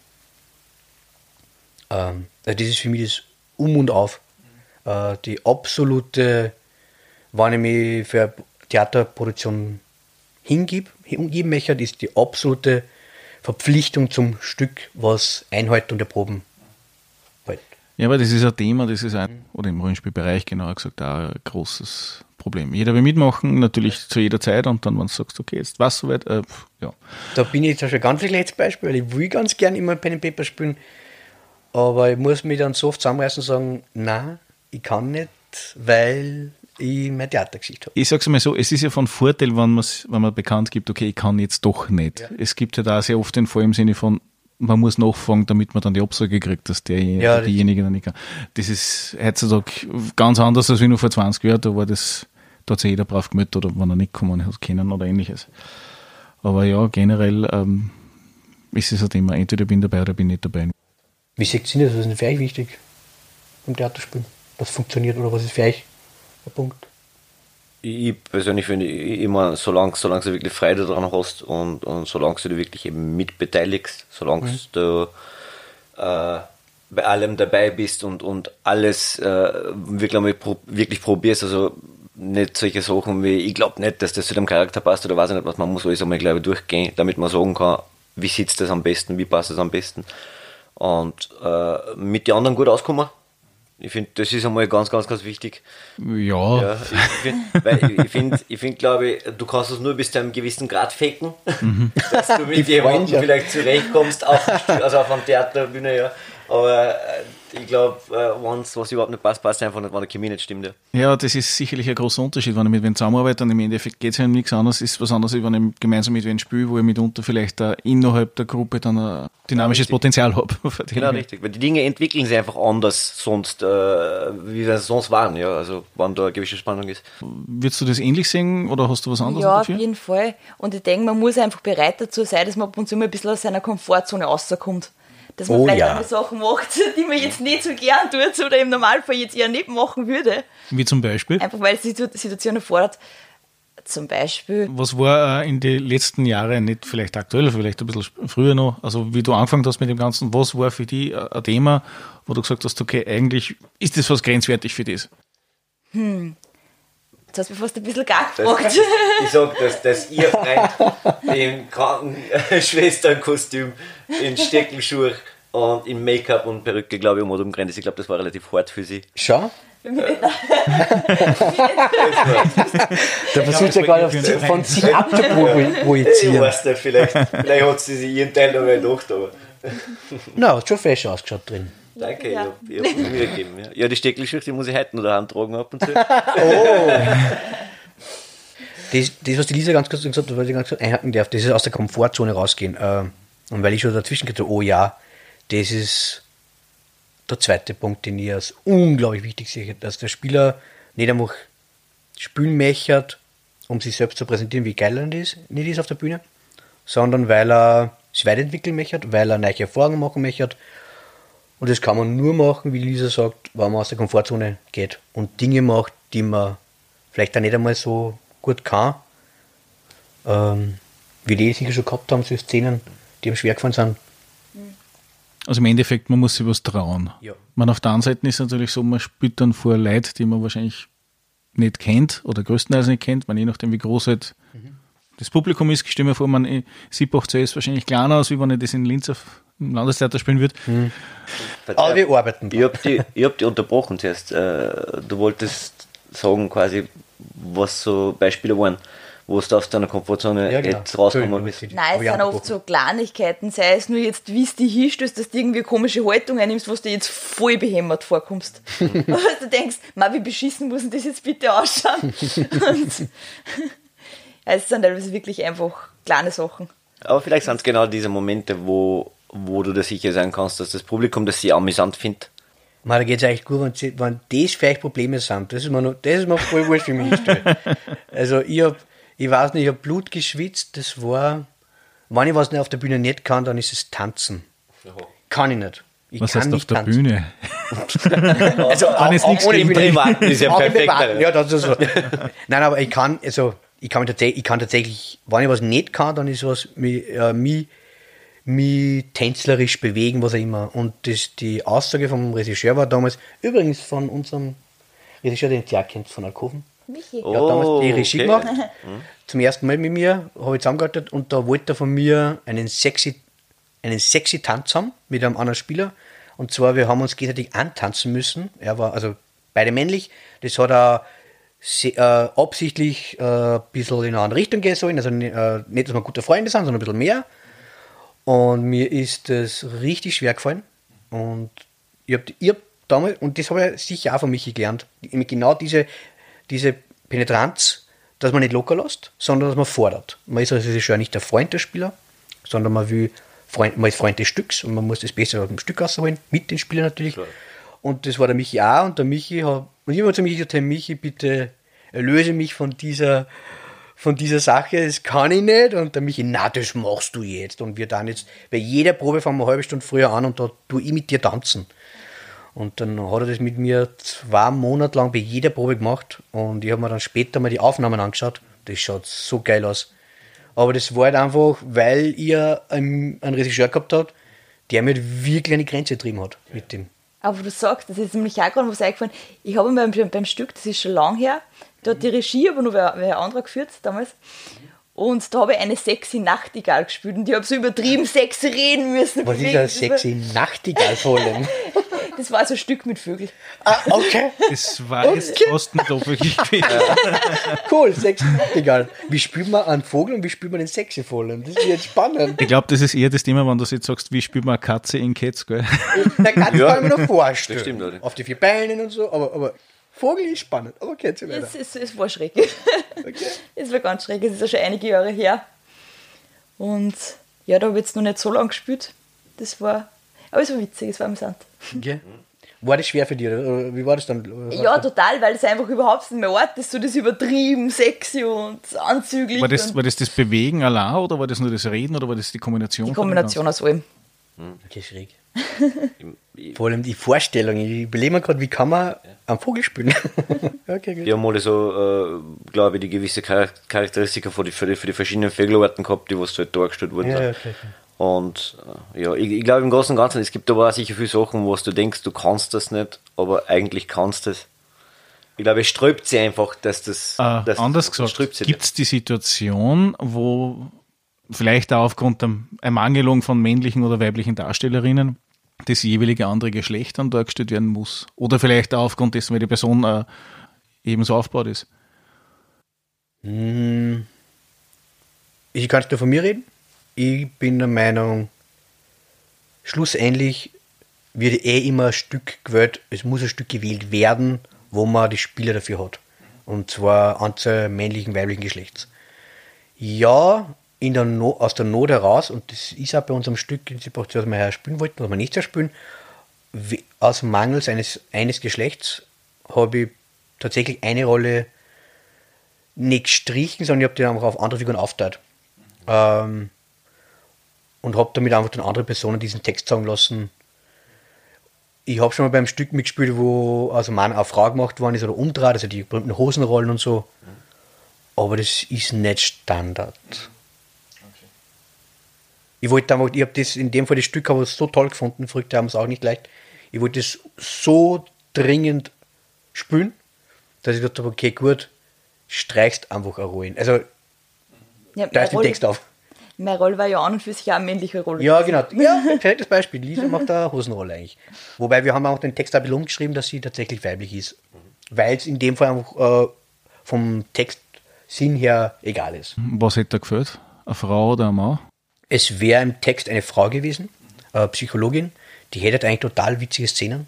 [SPEAKER 3] Also das ist für mich das und Auf. Die absolute, wenn ich mich für eine Theaterproduktion hingebe möchte, ist die absolute Verpflichtung zum Stück, was Einhaltung der Proben hält.
[SPEAKER 2] Ja, aber das ist ein Thema, das ist oder im Rollenspielbereich genauer gesagt auch ein großes Problem. Jeder will mitmachen, natürlich zu jeder Zeit und dann, wenn du sagst, okay, jetzt was soweit, ja.
[SPEAKER 3] Da bin ich jetzt schon ganz schlechtes Beispiel, weil ich will ganz gern immer Pen and Paper spielen, aber ich muss mich dann so oft zusammenreißen und sagen, nein, ich kann nicht, weil ich meine Theatergeschichte habe.
[SPEAKER 2] Ich sage es mal so, es ist ja von Vorteil, wenn man bekannt gibt, okay, ich kann jetzt doch nicht. Ja. Es gibt ja da sehr oft den Fall im Sinne von, man muss nachfragen, damit man dann die Absage kriegt, dass diejenige dann nicht kann. Das ist heutzutage ganz anders als wie nur vor 20 Jahren, da hat sich jeder brav gemeldet oder wenn er nicht kommen hat können oder ähnliches. Aber ja, generell ist es ein Thema, entweder bin ich dabei oder bin ich nicht dabei.
[SPEAKER 3] Wie seht ihr das? Was ist denn für euch wichtig beim Theaterspielen? Was funktioniert oder was ist für euch der Punkt?
[SPEAKER 4] Ich persönlich finde immer, solange du wirklich Freude daran hast und solange du wirklich eben mitbeteiligst, solange du bei allem dabei bist und alles wirklich probierst, also nicht solche Sachen wie, ich glaube nicht, dass das zu dem Charakter passt oder weiß ich nicht was, man muss alles einmal, glaube ich, durchgehen, damit man sagen kann, wie sitzt das am besten, wie passt das am besten und mit den anderen gut auskommen. Ich finde, das ist einmal ganz, ganz, ganz wichtig.
[SPEAKER 2] Ja.
[SPEAKER 4] Ich finde, glaube ich, du kannst es nur bis zu einem gewissen Grad faken, dass du mit jemandem vielleicht zurechtkommst, also auf einer Theaterbühne, ja. Aber ich glaube, was überhaupt nicht passt einfach nicht, wenn der Chemie nicht stimmt. Ja.
[SPEAKER 2] Ja, das ist sicherlich ein großer Unterschied, wenn ich mit wem zusammenarbeite und im Endeffekt geht es ja um nichts anderes, ist was anderes, wenn ich gemeinsam mit wem spiele, wo ich mitunter vielleicht innerhalb der Gruppe dann ein dynamisches Potenzial habe.
[SPEAKER 4] Genau, richtig, weil die Dinge entwickeln sich einfach anders sonst, wie sie sonst waren, ja, also wenn da eine gewisse Spannung ist.
[SPEAKER 2] Würdest du das ähnlich sehen oder hast du was anderes dafür?
[SPEAKER 5] Ja, auf jeden Fall. Und ich denke, man muss einfach bereit dazu sein, dass man ab und zu mal ein bisschen aus seiner Komfortzone rauskommt. Dass man vielleicht auch Sachen macht, die man jetzt nicht so gern tut oder im Normalfall jetzt eher nicht machen würde.
[SPEAKER 2] Wie zum Beispiel?
[SPEAKER 5] Einfach weil es die Situation erfordert. Zum Beispiel.
[SPEAKER 2] Was war in den letzten Jahren, nicht vielleicht aktuell, vielleicht ein bisschen früher noch, also wie du angefangen hast mit dem Ganzen, was war für dich ein Thema, wo du gesagt hast, okay, eigentlich ist das was grenzwertig für das?
[SPEAKER 5] Jetzt hast du mich fast ein bisschen gar gefragt.
[SPEAKER 4] Ich sag, dass ihr Freund im Krankenschwesternkostüm, in Steckelschuhe und in Make-up und Perücke, glaube ich, umgerannt ist. Ich glaube, das war relativ hart für sie.
[SPEAKER 3] Schau. Da versucht er gerade von sich abzuprojizieren.
[SPEAKER 4] Ich weiß nicht, vielleicht hat sie sich ihren Teil noch mal gedacht, aber.
[SPEAKER 3] Na, hat schon fesch ausgeschaut drin.
[SPEAKER 4] Danke, ich hab mir Mühe gegeben. Ja, die Steckelschicht, die muss ich heute noch daheim tragen ab und zu.
[SPEAKER 3] Oh! Das, was die Lisa ganz kurz gesagt hat, was ich ganz kurz einhaken darf, das ist aus der Komfortzone rausgehen. Und weil ich schon dazwischen gesagt habe, oh ja, das ist der zweite Punkt, den ich als unglaublich wichtig sehe, dass der Spieler nicht einfach spielen möchte, um sich selbst zu präsentieren, wie geil er nicht ist auf der Bühne, sondern weil er sich weiterentwickeln möchte, weil er neue Erfahrungen machen möchte. Und das kann man nur machen, wie Lisa sagt, wenn man aus der Komfortzone geht und Dinge macht, die man vielleicht auch nicht einmal so gut kann. Wie die sicher schon gehabt haben, so Szenen, die ihm schwer gefallen sind.
[SPEAKER 2] Also im Endeffekt, man muss sich was trauen.
[SPEAKER 3] Ja.
[SPEAKER 2] Man auf der einen Seite ist es natürlich so, man spielt dann vor Leuten, die man wahrscheinlich nicht kennt oder größtenteils nicht kennt, je nachdem wie groß halt das Publikum ist. Ich stelle mir vor, man Siebach ist wahrscheinlich kleiner aus, wie wenn ich das in Linz im Landestheater spielen würde.
[SPEAKER 3] Aber wir arbeiten.
[SPEAKER 4] Ich hab die unterbrochen zuerst. Du wolltest sagen quasi, was so Beispiele waren. wo du aus deiner Komfortzone jetzt rauskommen willst.
[SPEAKER 5] Nein, es sind oft so Kleinigkeiten, sei es nur jetzt, wie es dich hinstößt, dass du irgendwie eine komische Haltung einnimmst, was du jetzt voll behämmert vorkommst. Und du denkst, wie beschissen muss denn das jetzt bitte ausschauen? Und es sind teilweise wirklich einfach kleine Sachen.
[SPEAKER 4] Aber vielleicht sind es genau diese Momente, wo du dir sicher sein kannst, dass das Publikum das sehr amüsant findet.
[SPEAKER 3] Da geht es eigentlich gut, wenn das vielleicht Probleme sind. Das ist mir voll wurscht, wie mich stelle. Also ich weiß nicht, ich habe Blut geschwitzt, das war, wenn ich was nicht auf der Bühne nicht kann, dann ist es tanzen. Kann ich nicht.
[SPEAKER 2] Was heißt auf der Bühne?
[SPEAKER 3] Also
[SPEAKER 2] Dann ist nichts
[SPEAKER 3] ohne
[SPEAKER 2] gegen
[SPEAKER 3] Bühne.
[SPEAKER 4] Privat ist ja
[SPEAKER 3] Auch im
[SPEAKER 4] perfekt.
[SPEAKER 3] Privaten, ja, das ist so. Nein, aber ich kann tatsächlich, wenn ich was nicht kann, dann ist was mich tänzlerisch bewegen, was auch immer. Und die Aussage vom Regisseur war damals, übrigens von unserem Regisseur, den ihr auch kennt, von Alkoven.
[SPEAKER 5] Michi.
[SPEAKER 3] Er hat damals die Regie gemacht. Zum ersten Mal mit mir, habe ich zusammengearbeitet und da wollte er von mir einen sexy Tanz haben mit einem anderen Spieler. Und zwar, wir haben uns gegenseitig antanzen müssen. Er war, also beide männlich. Das hat er absichtlich ein bisschen in eine andere Richtung gehen sollen. Also nicht, dass wir gute Freunde sind, sondern ein bisschen mehr. Und mir ist das richtig schwer gefallen. Und ich hab damals, und das habe ich sicher auch von Michi gelernt, genau diese Penetranz, dass man nicht locker lässt, sondern dass man fordert. Man ist als Regisseur nicht der Freund der Spieler, sondern man ist Freund des Stücks und man muss das Beste aus dem Stück rausholen, mit den Spielern natürlich. Klar. Und das war der Michi auch. Und der Michi hat, und ich habe zu Michi gesagt, hey Michi, bitte erlöse mich von dieser Sache, das kann ich nicht. Und der Michi, na, das machst du jetzt. Und wir dann jetzt, bei jeder Probe fangen wir eine halbe Stunde früher an und da tue ich mit dir tanzen. Und dann hat er das mit mir 2 Monate lang bei jeder Probe gemacht. Und ich habe mir dann später mal die Aufnahmen angeschaut. Das schaut so geil aus. Aber das war halt einfach, weil ihr einen Regisseur gehabt habt, der mir wirklich eine Grenze getrieben hat mit dem.
[SPEAKER 5] Aber du sagst, das ist nämlich auch gerade was eingefallen. Ich habe beim Stück, das ist schon lang her, da hat die Regie aber noch wer anderer geführt damals. Und da habe ich eine sexy Nachtigall gespielt und ich habe so übertrieben sexy reden müssen.
[SPEAKER 3] Was ist eine sexy Nachtigall vor allem?
[SPEAKER 5] Das war so ein Stück mit Vögeln.
[SPEAKER 3] Ah, okay.
[SPEAKER 2] Das war jetzt fast nicht doppelt gewesen.
[SPEAKER 3] Cool, sexy Nachtigall. Wie spielt man einen Vogel und wie spielt man den sexy Vogel? Das ist jetzt spannend.
[SPEAKER 2] Ich glaube, das ist eher das Thema, wenn du jetzt sagst, wie spielt man eine Katze in Cats, gell?
[SPEAKER 3] Der Katze kann ich mir noch vorstellen.
[SPEAKER 4] Das stimmt, oder?
[SPEAKER 3] Auf die 4 Beinen und so, aber Vogel ist spannend. Aber okay, jetzt weiter.
[SPEAKER 5] Es war schräg.
[SPEAKER 3] Okay.
[SPEAKER 5] Es war ganz schräg. Es ist ja schon einige Jahre her. Und ja, da habe ich jetzt noch nicht so lange gespielt. Aber es war witzig, es war amüsant.
[SPEAKER 3] Okay. War das schwer für dich, oder wie war das dann?
[SPEAKER 5] Ja, total, weil es einfach überhaupt nicht mehr Ort ist, so das übertrieben, sexy und anzüglich.
[SPEAKER 2] War das Bewegen allein oder war das nur das Reden oder war das die Kombination?
[SPEAKER 5] Die Kombination aus allem.
[SPEAKER 3] Okay, schräg. Vor allem die Vorstellung, ich überlege mir gerade, wie kann man einen Vogel spielen? Okay, gut.
[SPEAKER 4] Die haben alle so, glaube ich, die gewisse Charakteristika für die verschiedenen Vogelarten gehabt, die was halt dargestellt wurden.
[SPEAKER 3] Ja, okay.
[SPEAKER 4] Und ja, ich glaube im Großen und Ganzen, es gibt aber auch sicher viele Sachen, wo du denkst, du kannst das nicht, aber eigentlich kannst du es. Ich glaube, es sträubt sich einfach, dass das...
[SPEAKER 2] Anders gesagt, gibt es die Situation, wo vielleicht auch aufgrund der Ermangelung von männlichen oder weiblichen Darstellerinnen das jeweilige andere Geschlecht dann dargestellt werden muss? Oder vielleicht auch aufgrund dessen, weil die Person ebenso aufgebaut ist?
[SPEAKER 3] Ich kann nur von mir reden. Ich bin der Meinung, schlussendlich wird immer ein Stück gewählt, es muss ein Stück gewählt werden, wo man die Spieler dafür hat. Und zwar Anzahl männlichen, weiblichen Geschlechts. Ja, aus der Not heraus, und das ist auch bei unserem Stück, das wir her spielen wollten, was wir nicht mehr spielen, aus Mangels eines Geschlechts habe ich tatsächlich eine Rolle nicht gestrichen, sondern ich habe die einfach auf andere Figuren aufgeteilt. Und habe damit einfach dann andere Personen diesen Text sagen lassen. Ich habe schon mal beim Stück mitgespielt, wo also Mann auf Frau gemacht worden ist oder umdreht, also die berühmten Hosenrollen und so. Aber das ist nicht Standard. Okay. Ich habe das in dem Fall das Stück aber so toll gefunden, verrückt haben es auch nicht leicht. Ich wollte das so dringend spielen, dass ich dachte, okay, gut, streichst einfach eine Rolle. Also,
[SPEAKER 5] ja,
[SPEAKER 3] da ist den Text auf.
[SPEAKER 5] Meine Rolle war ja an und für sich auch eine männliche Rolle.
[SPEAKER 3] Ja, genau. Ja, perfektes Beispiel. Lisa macht da eine Hosenrolle eigentlich. Wobei wir haben auch den Text ein bisschen umgeschrieben, dass sie tatsächlich weiblich ist. Weil es in dem Fall einfach vom Text Sinn her egal ist.
[SPEAKER 2] Was hätte da gefällt? Eine Frau oder ein Mann?
[SPEAKER 3] Es wäre im Text eine Frau gewesen, eine Psychologin, die hätte eigentlich total witzige Szenen,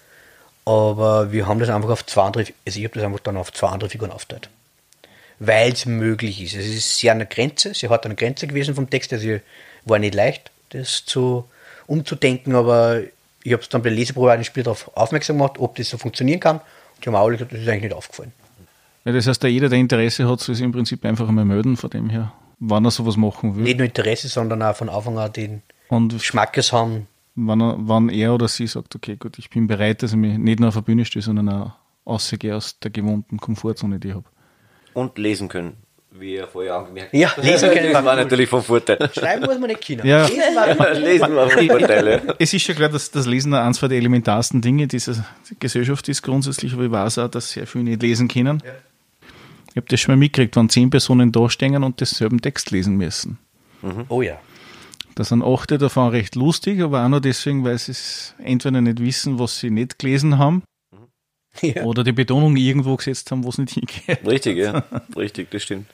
[SPEAKER 3] aber wir haben das einfach auf zwei andere, also ich habe das einfach dann auf zwei andere Figuren aufgeteilt. Weil es möglich ist. Es ist sehr eine Grenze, sie hat eine Grenze gewesen vom Text, also war nicht leicht, das umzudenken, aber ich habe es dann bei der Leseprobe ein Spiel darauf aufmerksam gemacht, ob das so funktionieren kann. Und die haben auch alle gesagt, das ist eigentlich nicht aufgefallen.
[SPEAKER 2] Ja, das heißt, jeder, der Interesse hat, soll sich im Prinzip einfach einmal melden, von dem her, wann er sowas machen will.
[SPEAKER 3] Nicht nur Interesse, sondern auch von Anfang an den
[SPEAKER 2] Und
[SPEAKER 3] Schmackes haben.
[SPEAKER 2] wann er oder sie sagt, okay, gut, ich bin bereit, dass ich mich nicht nur auf der Bühne stehe, sondern auch rausgehe aus der gewohnten Komfortzone, die ich habe.
[SPEAKER 4] Und lesen können, wie ihr vorher angemerkt
[SPEAKER 3] Ja, lesen können
[SPEAKER 4] das war natürlich vom Vorteil.
[SPEAKER 3] Schreiben muss man nicht können.
[SPEAKER 2] Ja.
[SPEAKER 3] Lesen war
[SPEAKER 4] Lesen war vom Vorteil, ja.
[SPEAKER 2] Es ist schon klar, dass das Lesen eines der elementarsten Dinge dieser Gesellschaft ist grundsätzlich, aber ich weiß auch, dass sehr viele nicht lesen können.
[SPEAKER 3] Ja.
[SPEAKER 2] Ich habe das schon mal mitgekriegt, wenn 10 Personen da stehen und denselben Text lesen müssen.
[SPEAKER 3] Oh ja.
[SPEAKER 2] Da sind 8 davon recht lustig, aber auch nur deswegen, weil sie es entweder nicht wissen, was sie nicht gelesen haben,
[SPEAKER 3] Ja.
[SPEAKER 2] oder die Betonung irgendwo gesetzt haben, wo es nicht hingeht.
[SPEAKER 4] Richtig, ja. Richtig, das stimmt.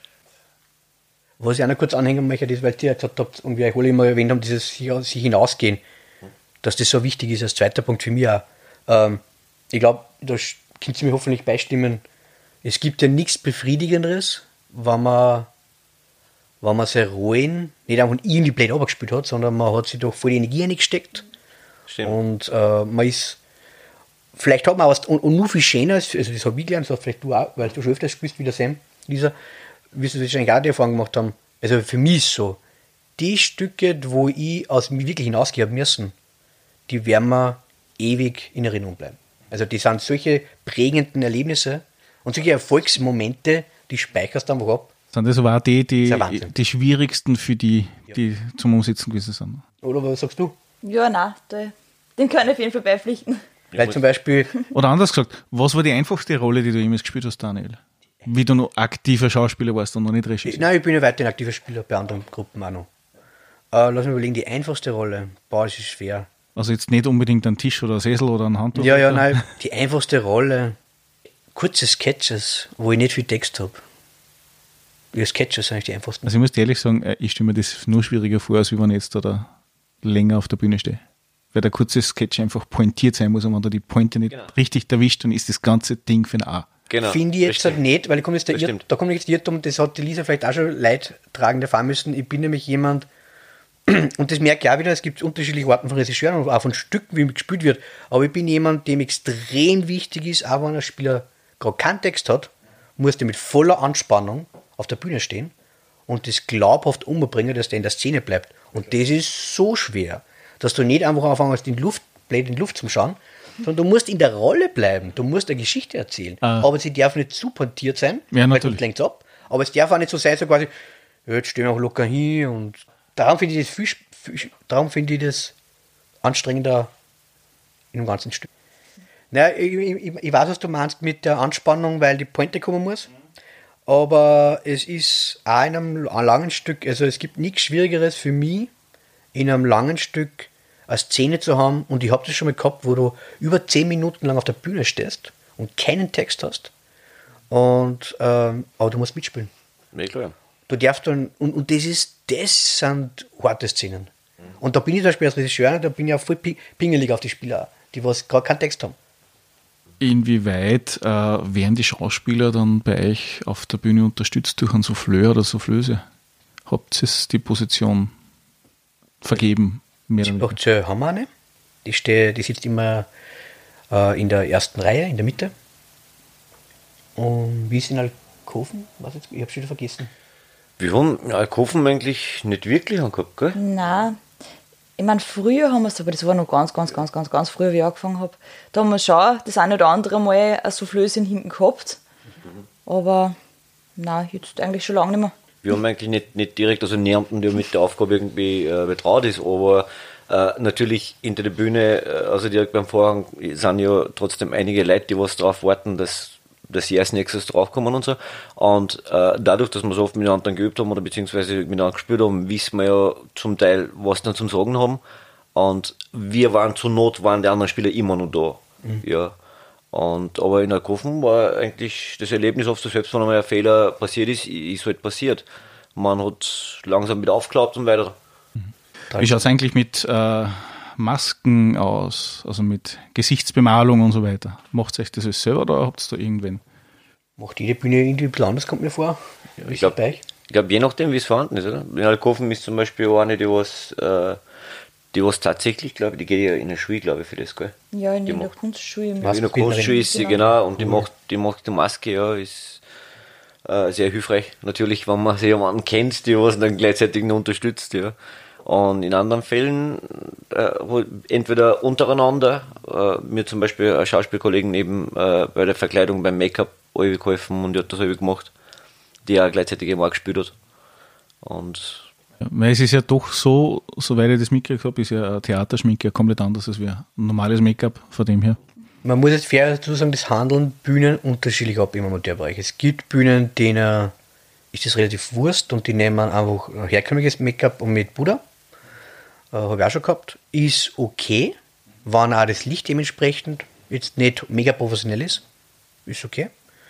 [SPEAKER 3] Was ich auch noch kurz anhängen möchte, ist, weil ihr gesagt habt, und wir alle immer erwähnt haben, dieses sich hinausgehen, dass das so wichtig ist als zweiter Punkt für mich auch. Ich glaube, da könnt ihr mir hoffentlich beistimmen, es gibt ja nichts Befriedigenderes, wenn man seine Rollen nicht einfach irgendwie blöd abgespielt hat, sondern man hat sich doch voll die Energie reingesteckt.
[SPEAKER 4] Stimmt.
[SPEAKER 3] Und man ist, vielleicht hat man auch was, und nur viel schöner, also das habe ich gelernt, das hast vielleicht du auch, weil du schon öfter spielst wie der Sam, Lisa, wirst du wahrscheinlich auch die Erfahrung gemacht haben. Also für mich ist so, die Stücke, wo ich aus mir wirklich hinausgehen habe müssen, die werden mir ewig in Erinnerung bleiben. Also die sind solche prägenden Erlebnisse und solche Erfolgsmomente, die speicherst du einfach ab.
[SPEAKER 2] Sind das aber auch die
[SPEAKER 3] Das ist ein Wahnsinn.
[SPEAKER 2] schwierigsten für die zum Umsetzen gewesen sind?
[SPEAKER 3] Oder was sagst du?
[SPEAKER 5] Ja, nein, den kann ich auf jeden Fall beipflichten.
[SPEAKER 3] Weil zum Beispiel,
[SPEAKER 2] Oder anders gesagt, was war die einfachste Rolle, die du jemals gespielt hast, Daniel? Wie du noch aktiver Schauspieler warst und noch nicht Regisseur?
[SPEAKER 3] nein, ich bin ja weiterhin aktiver Spieler bei anderen Gruppen auch noch. Lass mich überlegen, die einfachste Rolle, boah, das ist schwer.
[SPEAKER 2] Also jetzt nicht unbedingt ein Tisch oder ein Sessel oder ein Handtuch?
[SPEAKER 3] Ja, nein, die einfachste Rolle, kurze Sketches, wo ich nicht viel Text habe. Die Sketches sind eigentlich die einfachsten.
[SPEAKER 2] Also ich muss dir ehrlich sagen, ich stelle mir das nur schwieriger vor, als wenn ich jetzt da länger auf der Bühne stehe. Weil der kurze Sketch einfach pointiert sein muss und wenn du die Pointe nicht richtig erwischt, dann ist das ganze Ding für ein A.
[SPEAKER 4] Genau.
[SPEAKER 3] Finde ich jetzt halt nicht, weil da kommt jetzt
[SPEAKER 4] Das stimmt.
[SPEAKER 3] der Irrtum, das hat die Lisa vielleicht auch schon leidtragend erfahren müssen. Ich bin nämlich jemand, und das merke ich auch wieder, es gibt unterschiedliche Arten von Regisseuren und auch von Stücken, wie gespielt wird, aber ich bin jemand, dem extrem wichtig ist, auch wenn ein Spieler gerade keinen Text hat, muss der mit voller Anspannung auf der Bühne stehen und das glaubhaft umbringen, dass der in der Szene bleibt. Und das ist so schwer, dass du nicht einfach anfängst, in die Luft zu schauen, sondern du musst in der Rolle bleiben, du musst eine Geschichte erzählen. Aber sie darf nicht zu pointiert sein,
[SPEAKER 2] Ja,
[SPEAKER 3] weil
[SPEAKER 2] natürlich.
[SPEAKER 3] sonst lenkt es ab. Aber es darf auch nicht so sein, so quasi, ja, jetzt stehen wir auch locker hin. Und darum finde ich das anstrengender in dem ganzen Stück. Naja, ich weiß, was du meinst mit der Anspannung, weil die Pointe kommen muss. Aber es ist auch in einem langen Stück, also es gibt nichts Schwierigeres für mich, in einem langen Stück eine Szene zu haben, und ich habe das schon mal gehabt, wo du über 10 Minuten lang auf der Bühne stehst und keinen Text hast, und aber du musst mitspielen.
[SPEAKER 4] Ja, klar.
[SPEAKER 3] Du darfst dann, und das sind harte Szenen. Und da bin ich zum Beispiel als Regisseur, da bin ich auch voll pingelig auf die Spieler, die was gerade keinen Text haben.
[SPEAKER 2] Inwieweit werden die Schauspieler dann bei euch auf der Bühne unterstützt durch einen Souffleur oder Soufflöse? Habt ihr die Position vergeben? Mehr oder weniger?
[SPEAKER 3] Aktuell haben wir eine. Die sitzt immer in der ersten Reihe, in der Mitte. Und wie ist in Alkoven? Ich habe schon wieder vergessen.
[SPEAKER 4] Wir haben Alkoven eigentlich nicht wirklich angehabt, gell?
[SPEAKER 5] Nein. Ich meine, früher haben wir es, aber das war noch ganz früher, wie ich angefangen habe. Da haben wir schon das eine oder andere Mal ein Soufflöschen hinten gehabt. Aber nein, jetzt eigentlich schon lange nicht mehr.
[SPEAKER 4] Wir haben eigentlich nicht direkt, also niemanden, der mit der Aufgabe irgendwie betraut ist, aber natürlich hinter der Bühne, also direkt beim Vorhang, sind ja trotzdem einige Leute, die was drauf warten, dass sie als nächstes draufkommen und so. Und dadurch, dass wir so oft miteinander geübt haben oder beziehungsweise miteinander gespielt haben, wissen wir ja zum Teil, was sie dann zum Sagen haben. Und wir waren zur Not, waren die anderen Spieler immer noch da. Ja. Aber in Alkoven war eigentlich das Erlebnis oft so, selbst wenn einmal ein Fehler passiert ist halt passiert. Man hat langsam wieder aufgeklappt und weiter.
[SPEAKER 2] Wie schaut es eigentlich mit Masken aus, also mit Gesichtsbemalung und so weiter? Macht ihr euch das alles selber oder habt ihr da irgendwen?
[SPEAKER 3] Macht jede Bühne irgendwie ein bisschen anders, kommt mir vor. Ja,
[SPEAKER 4] Ich glaube, je nachdem, wie es vorhanden ist, oder? In Alkoven ist zum Beispiel eine, die was tatsächlich, glaube ich, die geht ja in der Schule, glaube ich, für das, gell?
[SPEAKER 5] Ja, in der
[SPEAKER 4] macht-
[SPEAKER 5] Kunstschule.
[SPEAKER 4] In der Kunstschule ist sie, genau, und die macht die Maske, ja, ist sehr hilfreich. Natürlich, wenn man sich jemanden kennt, die was dann gleichzeitig noch unterstützt, ja. Und in anderen Fällen, wo entweder untereinander, mir zum Beispiel ein Schauspielkollegen eben bei der Verkleidung beim Make-up geholfen und die hat das gemacht, die auch gleichzeitig eben auch gespielt hat. Und
[SPEAKER 2] Ja, weil es ist ja doch so, soweit ich das mitgekriegt habe, ist ja eine Theaterschminke ja komplett anders als ein normales Make-up von dem her.
[SPEAKER 3] Man muss jetzt fair dazu sagen, das handeln Bühnen unterschiedlich ab im Amateurbereich. Es gibt Bühnen, denen ist das relativ Wurst und die nehmen einfach ein herkömmliches Make-up und mit Puder. Habe ich auch schon gehabt. Ist okay, wenn auch das Licht dementsprechend jetzt nicht mega professionell ist. Ist okay.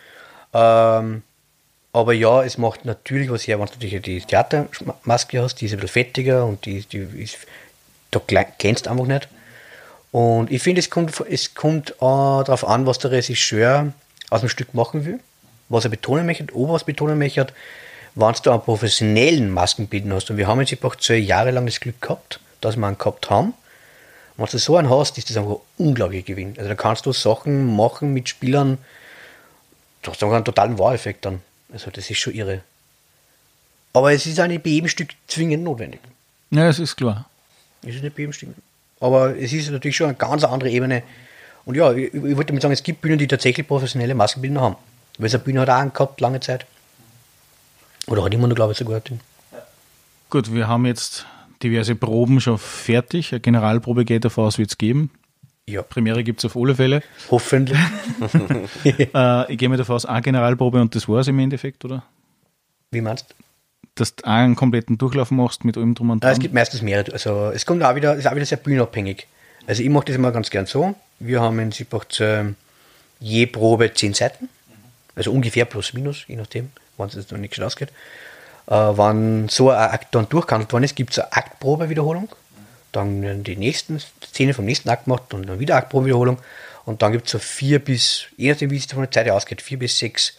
[SPEAKER 3] Aber ja, es macht natürlich was her, wenn du natürlich die Theatermaske hast, die ist ein bisschen fettiger und die ist, da glänzt einfach nicht. Und ich finde, es kommt darauf an, was der Regisseur aus dem Stück machen will, was er betonen möchte, ob er was betonen möchte, wenn du einen professionellen Maskenbildner hast. Und wir haben jetzt einfach 2 Jahre lang das Glück gehabt, dass wir einen gehabt haben. Und wenn du so einen hast, ist das einfach ein unglaublicher Gewinn. Also da kannst du Sachen machen mit Spielern, du hast einfach einen totalen Wow-Effekt dann. Also das ist schon irre. Aber es ist auch nicht bei jedem Stück zwingend notwendig.
[SPEAKER 2] Ja, es ist klar.
[SPEAKER 3] Es ist nicht bei jedem Stück. Aber es ist natürlich schon eine ganz andere Ebene. Und ja, ich wollte damit sagen, es gibt Bühnen, die tatsächlich professionelle Maskenbildner haben. Weil so eine Bühne hat auch einen gehabt, lange Zeit. Oder hat immer noch, glaube ich, sogar.
[SPEAKER 2] Gut, wir haben jetzt diverse Proben schon fertig. Eine Generalprobe geht davon aus, wird es geben.
[SPEAKER 3] Ja,
[SPEAKER 2] Premiere gibt es auf alle Fälle.
[SPEAKER 3] hoffentlich.
[SPEAKER 2] Ich gehe mir davon aus, eine Generalprobe und das war es im Endeffekt, oder?
[SPEAKER 3] Wie meinst du?
[SPEAKER 2] Dass du einen kompletten Durchlauf machst mit allem drum und dran.
[SPEAKER 3] Es gibt meistens mehrere. Also es kommt auch wieder, ist auch wieder sehr bühnenabhängig. Also ich mache das immer ganz gern so. Wir haben in Siebach je Probe 10 Seiten. Also ungefähr plus minus, je nachdem, wenn es jetzt noch nicht schon ausgeht. Wenn so ein Akt dann durchgehandelt worden ist, gibt es eine Aktprobe-Wiederholung. Dann werden die nächsten Szene vom nächsten Akt gemacht und dann wieder Aktprobe-Wiederholung. Und dann gibt es so 4 bis, je nachdem wie es von der Zeit ausgeht, 4 bis 6.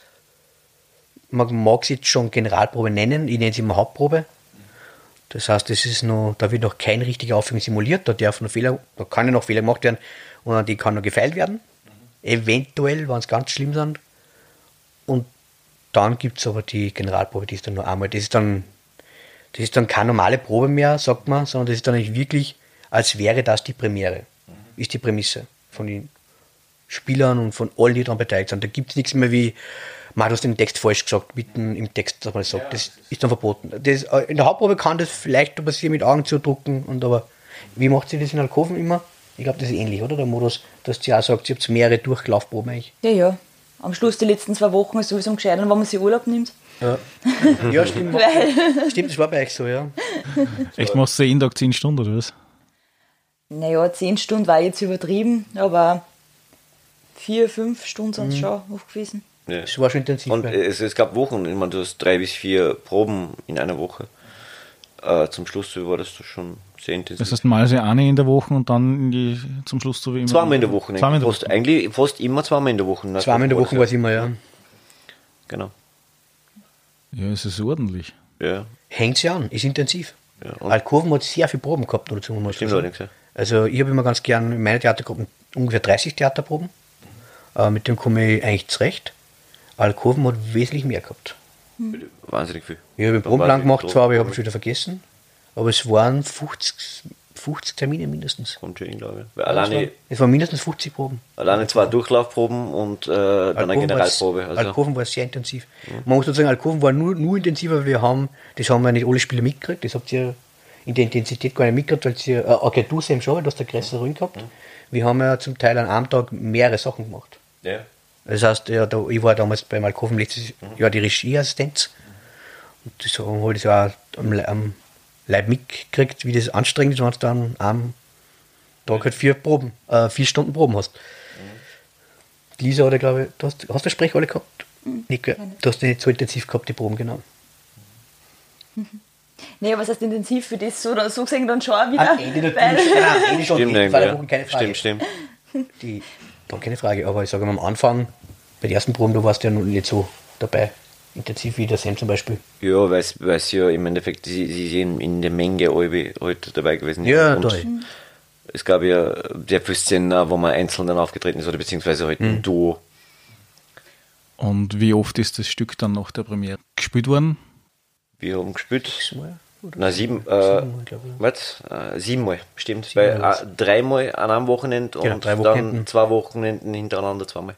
[SPEAKER 3] Man mag es jetzt schon Generalprobe nennen, ich nenne es immer Hauptprobe. Das heißt, das ist noch, da wird noch kein richtiger Aufführung simuliert, da kann ja noch Fehler gemacht werden und an die kann noch gefeilt werden. Eventuell, wenn es ganz schlimm sind. Und dann gibt es aber die Generalprobe, die ist dann nur einmal. Das ist dann keine normale Probe mehr, sagt man, sondern das ist dann nicht wirklich, als wäre das die Premiere. Ist die Prämisse von den Spielern und von allen, die daran beteiligt sind. Da gibt es nichts mehr wie, man hat den Text falsch gesagt, mitten im Text, dass man das sagt. Das ist dann verboten. In der Hauptprobe kann das vielleicht passieren mit Augen zudrucken, aber wie macht sie das in Alkoven immer? Ich glaube, das ist ähnlich, oder? Der Modus, dass sie auch sagt, sie habt mehrere Durchlaufproben eigentlich.
[SPEAKER 5] Ja. Am Schluss die letzten 2 Wochen ist sowieso gescheit, wenn man sich Urlaub nimmt.
[SPEAKER 3] Ja, ja stimmt. Stimmt, das war bei euch so, ja.
[SPEAKER 2] Echt, machst du jeden Tag 10 Stunden oder was?
[SPEAKER 5] Naja, 10 Stunden war jetzt übertrieben, aber 4, 5 Stunden sind es schon oft gewesen.
[SPEAKER 4] ja.
[SPEAKER 3] Das war schon intensiv.
[SPEAKER 4] Und es gab Wochen, ich meine, du hast 3 bis 4 Proben in einer Woche. Zum Schluss war das schon sehr intensiv.
[SPEAKER 2] Das heißt, mal eine in der Woche und dann zum Schluss so wie immer.
[SPEAKER 4] Zweimal in der Woche,
[SPEAKER 2] Zweimal in der Woche.
[SPEAKER 4] Eigentlich fast immer zweimal in der Woche.
[SPEAKER 3] Zweimal in der Woche war es immer, ja.
[SPEAKER 4] Genau.
[SPEAKER 2] Ja, es ist ordentlich.
[SPEAKER 4] Ja.
[SPEAKER 3] Hängt sie an, ist intensiv.
[SPEAKER 4] Ja, und-
[SPEAKER 3] Alkoven hat sehr viele Proben gehabt, oder so.
[SPEAKER 4] Stimmt allerdings, ja.
[SPEAKER 3] Also ich habe immer ganz gern in meiner Theatergruppe ungefähr 30 Theaterproben. Mit dem komme ich eigentlich zurecht. Alkoven hat wesentlich mehr gehabt.
[SPEAKER 4] Wahnsinnig viel.
[SPEAKER 3] Ich habe einen
[SPEAKER 4] Da
[SPEAKER 3] Probenplan
[SPEAKER 4] war
[SPEAKER 3] gemacht,
[SPEAKER 4] die
[SPEAKER 3] zwar, aber ich habe
[SPEAKER 4] Probe-
[SPEAKER 3] es wieder vergessen. Aber es waren 50 Termine mindestens.
[SPEAKER 4] Kommt schon hin, glaube ich. Weil
[SPEAKER 3] Es waren mindestens 50 Proben.
[SPEAKER 4] alleine 2 Durchlaufproben und dann eine Generalprobe. Also,
[SPEAKER 3] Alkoven war sehr intensiv. Man muss dazu sagen, Alkoven war nur intensiver, weil das haben wir nicht alle Spieler mitgekriegt, das habt ihr in der Intensität gar nicht mitgekriegt, weil okay, du Sam schon, weil du hast der größere Rollen gehabt. Wir haben ja zum Teil an einem Tag mehrere Sachen gemacht.
[SPEAKER 4] ja.
[SPEAKER 3] Das heißt, ja, ich war damals beim Alkoven letztes Jahr die Regieassistenz. Und das habe ich auch am Leib mitgekriegt, wie das anstrengend ist, wenn du dann am Tag halt 4 Stunden Proben hast. Lisa oder glaube ich, hast du Sprechrolle gehabt? Nicht, gell? Du hast nicht so intensiv gehabt, die Proben, genau.
[SPEAKER 5] Nee, was heißt intensiv für das? So gesehen dann schon auch wieder.
[SPEAKER 3] Am Ende natürlich, am Ende schon,
[SPEAKER 4] Stimmt,
[SPEAKER 3] die 2 Wochen keine Frage.
[SPEAKER 4] Stimmt.
[SPEAKER 3] Da keine Frage, aber ich sage mal am Anfang, bei den ersten Proben, da warst du ja noch nicht so dabei, intensiv wie der Sam zum Beispiel.
[SPEAKER 4] Ja, weil es ja im Endeffekt, sie sind in der Menge halt dabei gewesen.
[SPEAKER 3] Ja,
[SPEAKER 4] und
[SPEAKER 3] da.
[SPEAKER 4] es gab ja sehr viele Szenen, wo man einzeln dann aufgetreten ist, oder beziehungsweise halt ein Duo.
[SPEAKER 2] Und wie oft ist das Stück dann nach der Premiere gespielt worden?
[SPEAKER 4] Wir haben gespielt.
[SPEAKER 3] 6-mal?
[SPEAKER 4] Na, 7,
[SPEAKER 3] Siebenmal, glaub ich.
[SPEAKER 4] was? 7-mal, stimmt.
[SPEAKER 3] 7-mal
[SPEAKER 4] Weil
[SPEAKER 3] war's.
[SPEAKER 4] 3-mal an einem Wochenende
[SPEAKER 3] Genau,
[SPEAKER 4] und
[SPEAKER 3] 3
[SPEAKER 4] dann
[SPEAKER 3] Wochenenden.
[SPEAKER 4] 2 Wochenenden hintereinander 2-mal.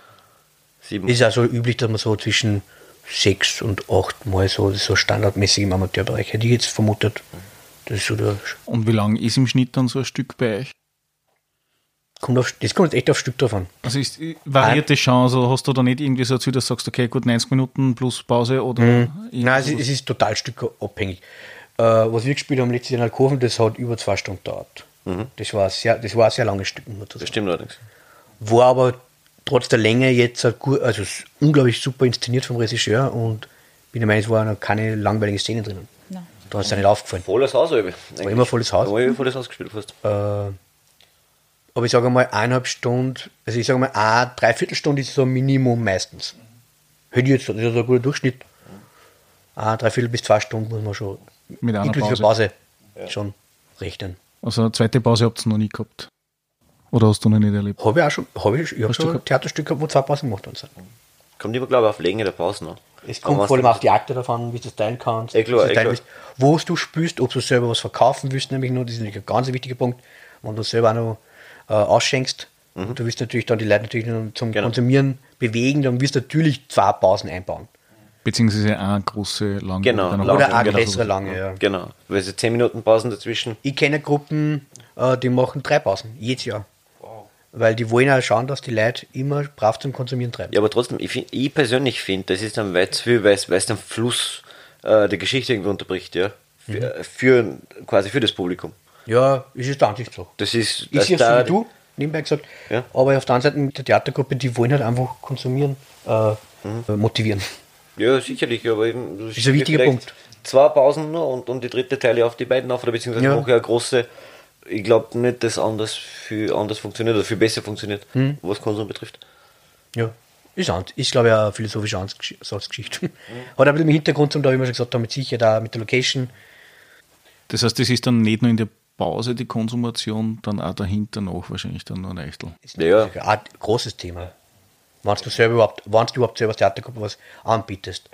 [SPEAKER 4] 7.
[SPEAKER 3] Ist auch so üblich, dass man so zwischen 6 und 8 Mal so standardmäßig im Amateurbereich, hätte ich jetzt vermutet. Das ist so der.
[SPEAKER 2] Und wie lang ist im Schnitt dann so ein Stück bei euch?
[SPEAKER 3] Das kommt echt aufs Stück drauf an.
[SPEAKER 2] Also variiert das schon? Also hast du da nicht irgendwie so dazu, dass du sagst, okay, gut, 90 Minuten plus Pause oder?
[SPEAKER 3] Nein, es ist total stückabhängig. Was wir gespielt haben letztes Jahr in Alkoven, das hat über 2 Stunden gedauert. Das war ein sehr langes Stück. Muss man
[SPEAKER 4] Das
[SPEAKER 3] sagen.
[SPEAKER 4] stimmt allerdings.
[SPEAKER 3] War aber trotz der Länge jetzt also unglaublich super inszeniert vom Regisseur und bin der Meinung, es waren noch keine langweiligen Szenen drinnen.
[SPEAKER 5] Nein.
[SPEAKER 3] Da ist es ja nicht aufgefallen.
[SPEAKER 4] Volles Haus, war
[SPEAKER 3] immer volles Haus.
[SPEAKER 4] War immer volles Haus gespielt fast.
[SPEAKER 3] Aber ich sage mal 1,5 Stunden, also ich sage mal 1/3 Stunde ist so ein Minimum meistens. Hätte ich jetzt, das ist ein guter Durchschnitt. 1/3 bis 2 Stunden muss man schon
[SPEAKER 2] Mit einer
[SPEAKER 3] inklusive Pause schon rechnen.
[SPEAKER 2] Also eine zweite Pause habt ihr noch nie gehabt? Oder hast du noch nicht erlebt?
[SPEAKER 3] Ich habe schon ein Theaterstück gehabt, wo 2 Pausen gemacht worden sind.
[SPEAKER 4] Kommt immer, glaube ich, auf Länge der Pausen an.
[SPEAKER 3] Es kommt vor allem auf die Akte davon, wie du es teilen kannst.
[SPEAKER 4] Eh klar,
[SPEAKER 3] wie du es teilen
[SPEAKER 4] klar.
[SPEAKER 3] willst, wo du spielst, ob du selber was verkaufen willst, nämlich nur, das ist natürlich ein ganz wichtiger Punkt, wenn du selber auch noch ausschenkst. Du willst natürlich dann die Leute natürlich noch zum
[SPEAKER 4] Genau.
[SPEAKER 3] Konsumieren bewegen, dann wirst du natürlich 2 Pausen einbauen.
[SPEAKER 2] Beziehungsweise eine große, lange.
[SPEAKER 4] Genau,
[SPEAKER 2] oder
[SPEAKER 3] Oder eine
[SPEAKER 4] genau,
[SPEAKER 3] größere lange, ja.
[SPEAKER 4] Genau. Weil so 10 Minuten Pausen dazwischen.
[SPEAKER 3] Ich kenne Gruppen, die machen 3 Pausen, jedes Jahr. Weil die wollen auch schauen, dass die Leute immer brav zum Konsumieren treiben.
[SPEAKER 4] Ja, aber trotzdem, ich persönlich finde, das ist dann weit zu viel, weil es den Fluss der Geschichte irgendwie unterbricht, ja. Quasi für das Publikum.
[SPEAKER 3] Ja, ist es der Ansicht so.
[SPEAKER 4] Das ist.
[SPEAKER 3] Ist ja so wie du, nebenbei gesagt.
[SPEAKER 4] Ja.
[SPEAKER 3] Aber auf der anderen Seite mit der Theatergruppe, die wollen halt einfach konsumieren, motivieren.
[SPEAKER 4] Ja, sicherlich, aber eben. Das
[SPEAKER 3] Ist ein wichtiger
[SPEAKER 4] vielleicht
[SPEAKER 3] Punkt.
[SPEAKER 4] 2 Pausen nur und die dritte teile ich auf die beiden auf, oder beziehungsweise
[SPEAKER 3] Ja.
[SPEAKER 4] mache ich eine große. Ich glaube nicht, dass anders funktioniert oder viel besser funktioniert, was Konsum betrifft.
[SPEAKER 3] Ja, ist glaube ich, eine philosophische Ansatzgeschichte. Hat ein bisschen im Hintergrund, zum da wie wir schon gesagt haben, mit Sicherheit auch mit der Location.
[SPEAKER 2] Das heißt, das ist dann nicht nur in der Pause die Konsumation, dann auch dahinter noch wahrscheinlich dann nur ein Echtel.
[SPEAKER 3] Ist
[SPEAKER 4] Ja.
[SPEAKER 3] natürlich ein großes Thema. Wenn du überhaupt selber als Theatergruppe was anbietest.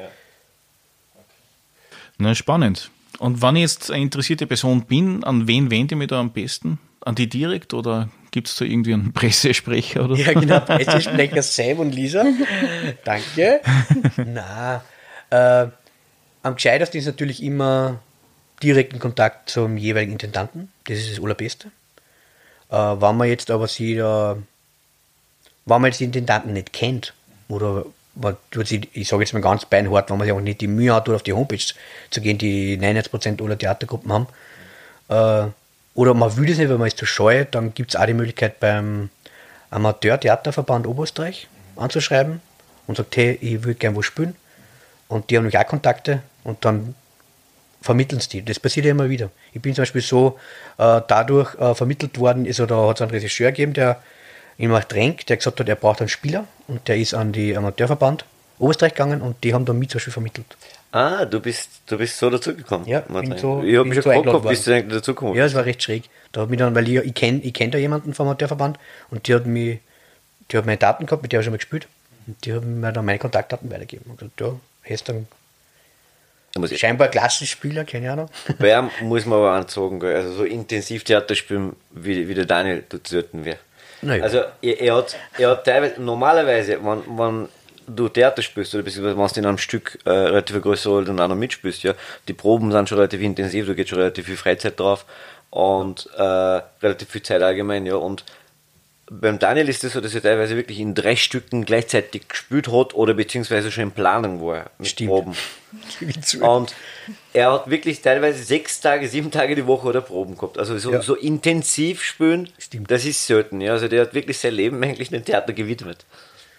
[SPEAKER 2] Na, spannend. Und wenn ich jetzt eine interessierte Person bin, an wen wende ich mich da am besten? An die direkt oder gibt es da irgendwie einen Pressesprecher? Oder?
[SPEAKER 3] Ja, genau, Pressesprecher Sam und Lisa. Danke. Nein. Am gescheitesten ist natürlich immer direkten Kontakt zum jeweiligen Intendanten. Das ist das Allerbeste. Wenn man jetzt aber wenn man jetzt den Intendanten nicht kennt, oder ich sage jetzt mal ganz beinhart, wenn man sich auch nicht die Mühe hat, auf die Homepage zu gehen, die 99% aller Theatergruppen haben, oder man will das nicht, weil man ist zu scheu, dann gibt es auch die Möglichkeit beim Amateur-Theaterverband Oberösterreich anzuschreiben und sagt, hey, ich will gerne wo spielen. Und die haben nämlich auch Kontakte und dann vermitteln sie die. Das passiert ja immer wieder. Ich bin zum Beispiel so dadurch vermittelt worden, da hat es einen Regisseur gegeben, der ihn drängt, der gesagt hat, er braucht einen Spieler und der ist an die Amateurverband Oberösterreich gegangen und die haben dann mich zum Beispiel vermittelt.
[SPEAKER 4] Ah, du bist so dazugekommen.
[SPEAKER 3] Ja,
[SPEAKER 4] Martin.
[SPEAKER 3] bin so-
[SPEAKER 4] ich habe
[SPEAKER 3] bin
[SPEAKER 4] mich schon
[SPEAKER 3] so
[SPEAKER 4] gefragt,
[SPEAKER 3] eingeladen
[SPEAKER 4] bist du eigentlich dazugekommen?
[SPEAKER 3] Ja, es war recht schräg. Da hat mich dann, weil ich kenn da jemanden vom Amateurverband und die hat meine Daten gehabt, mit der habe ich schon mal gespielt und die haben mir dann meine Kontaktdaten weitergegeben. Und gesagt, ja, hast dann
[SPEAKER 4] Da muss ich,
[SPEAKER 3] scheinbar Klassenspieler, keine Ahnung.
[SPEAKER 4] bei ihm muss man aber auch sagen, gell, also so intensiv Theater spielen, wie der Daniel dort selten wäre.
[SPEAKER 3] Naja.
[SPEAKER 4] Also er hat teilweise, normalerweise, wenn du Theater spielst, oder beziehungsweise wenn du in einem Stück relativ größer Rolle dann auch noch mitspielst, ja, die Proben sind schon relativ intensiv, da geht schon relativ viel Freizeit drauf und relativ viel Zeit allgemein, ja, und beim Daniel ist es so, dass er teilweise wirklich in 3 Stücken gleichzeitig gespielt hat oder beziehungsweise schon in Planung war mit
[SPEAKER 3] Stimmt.
[SPEAKER 4] Proben. Und er hat wirklich teilweise 6 Tage, 7 Tage die Woche oder Proben gehabt. Also so intensiv spielen,
[SPEAKER 3] Stimmt.
[SPEAKER 4] das ist selten. Ja. Also der hat wirklich sein Leben eigentlich dem Theater gewidmet.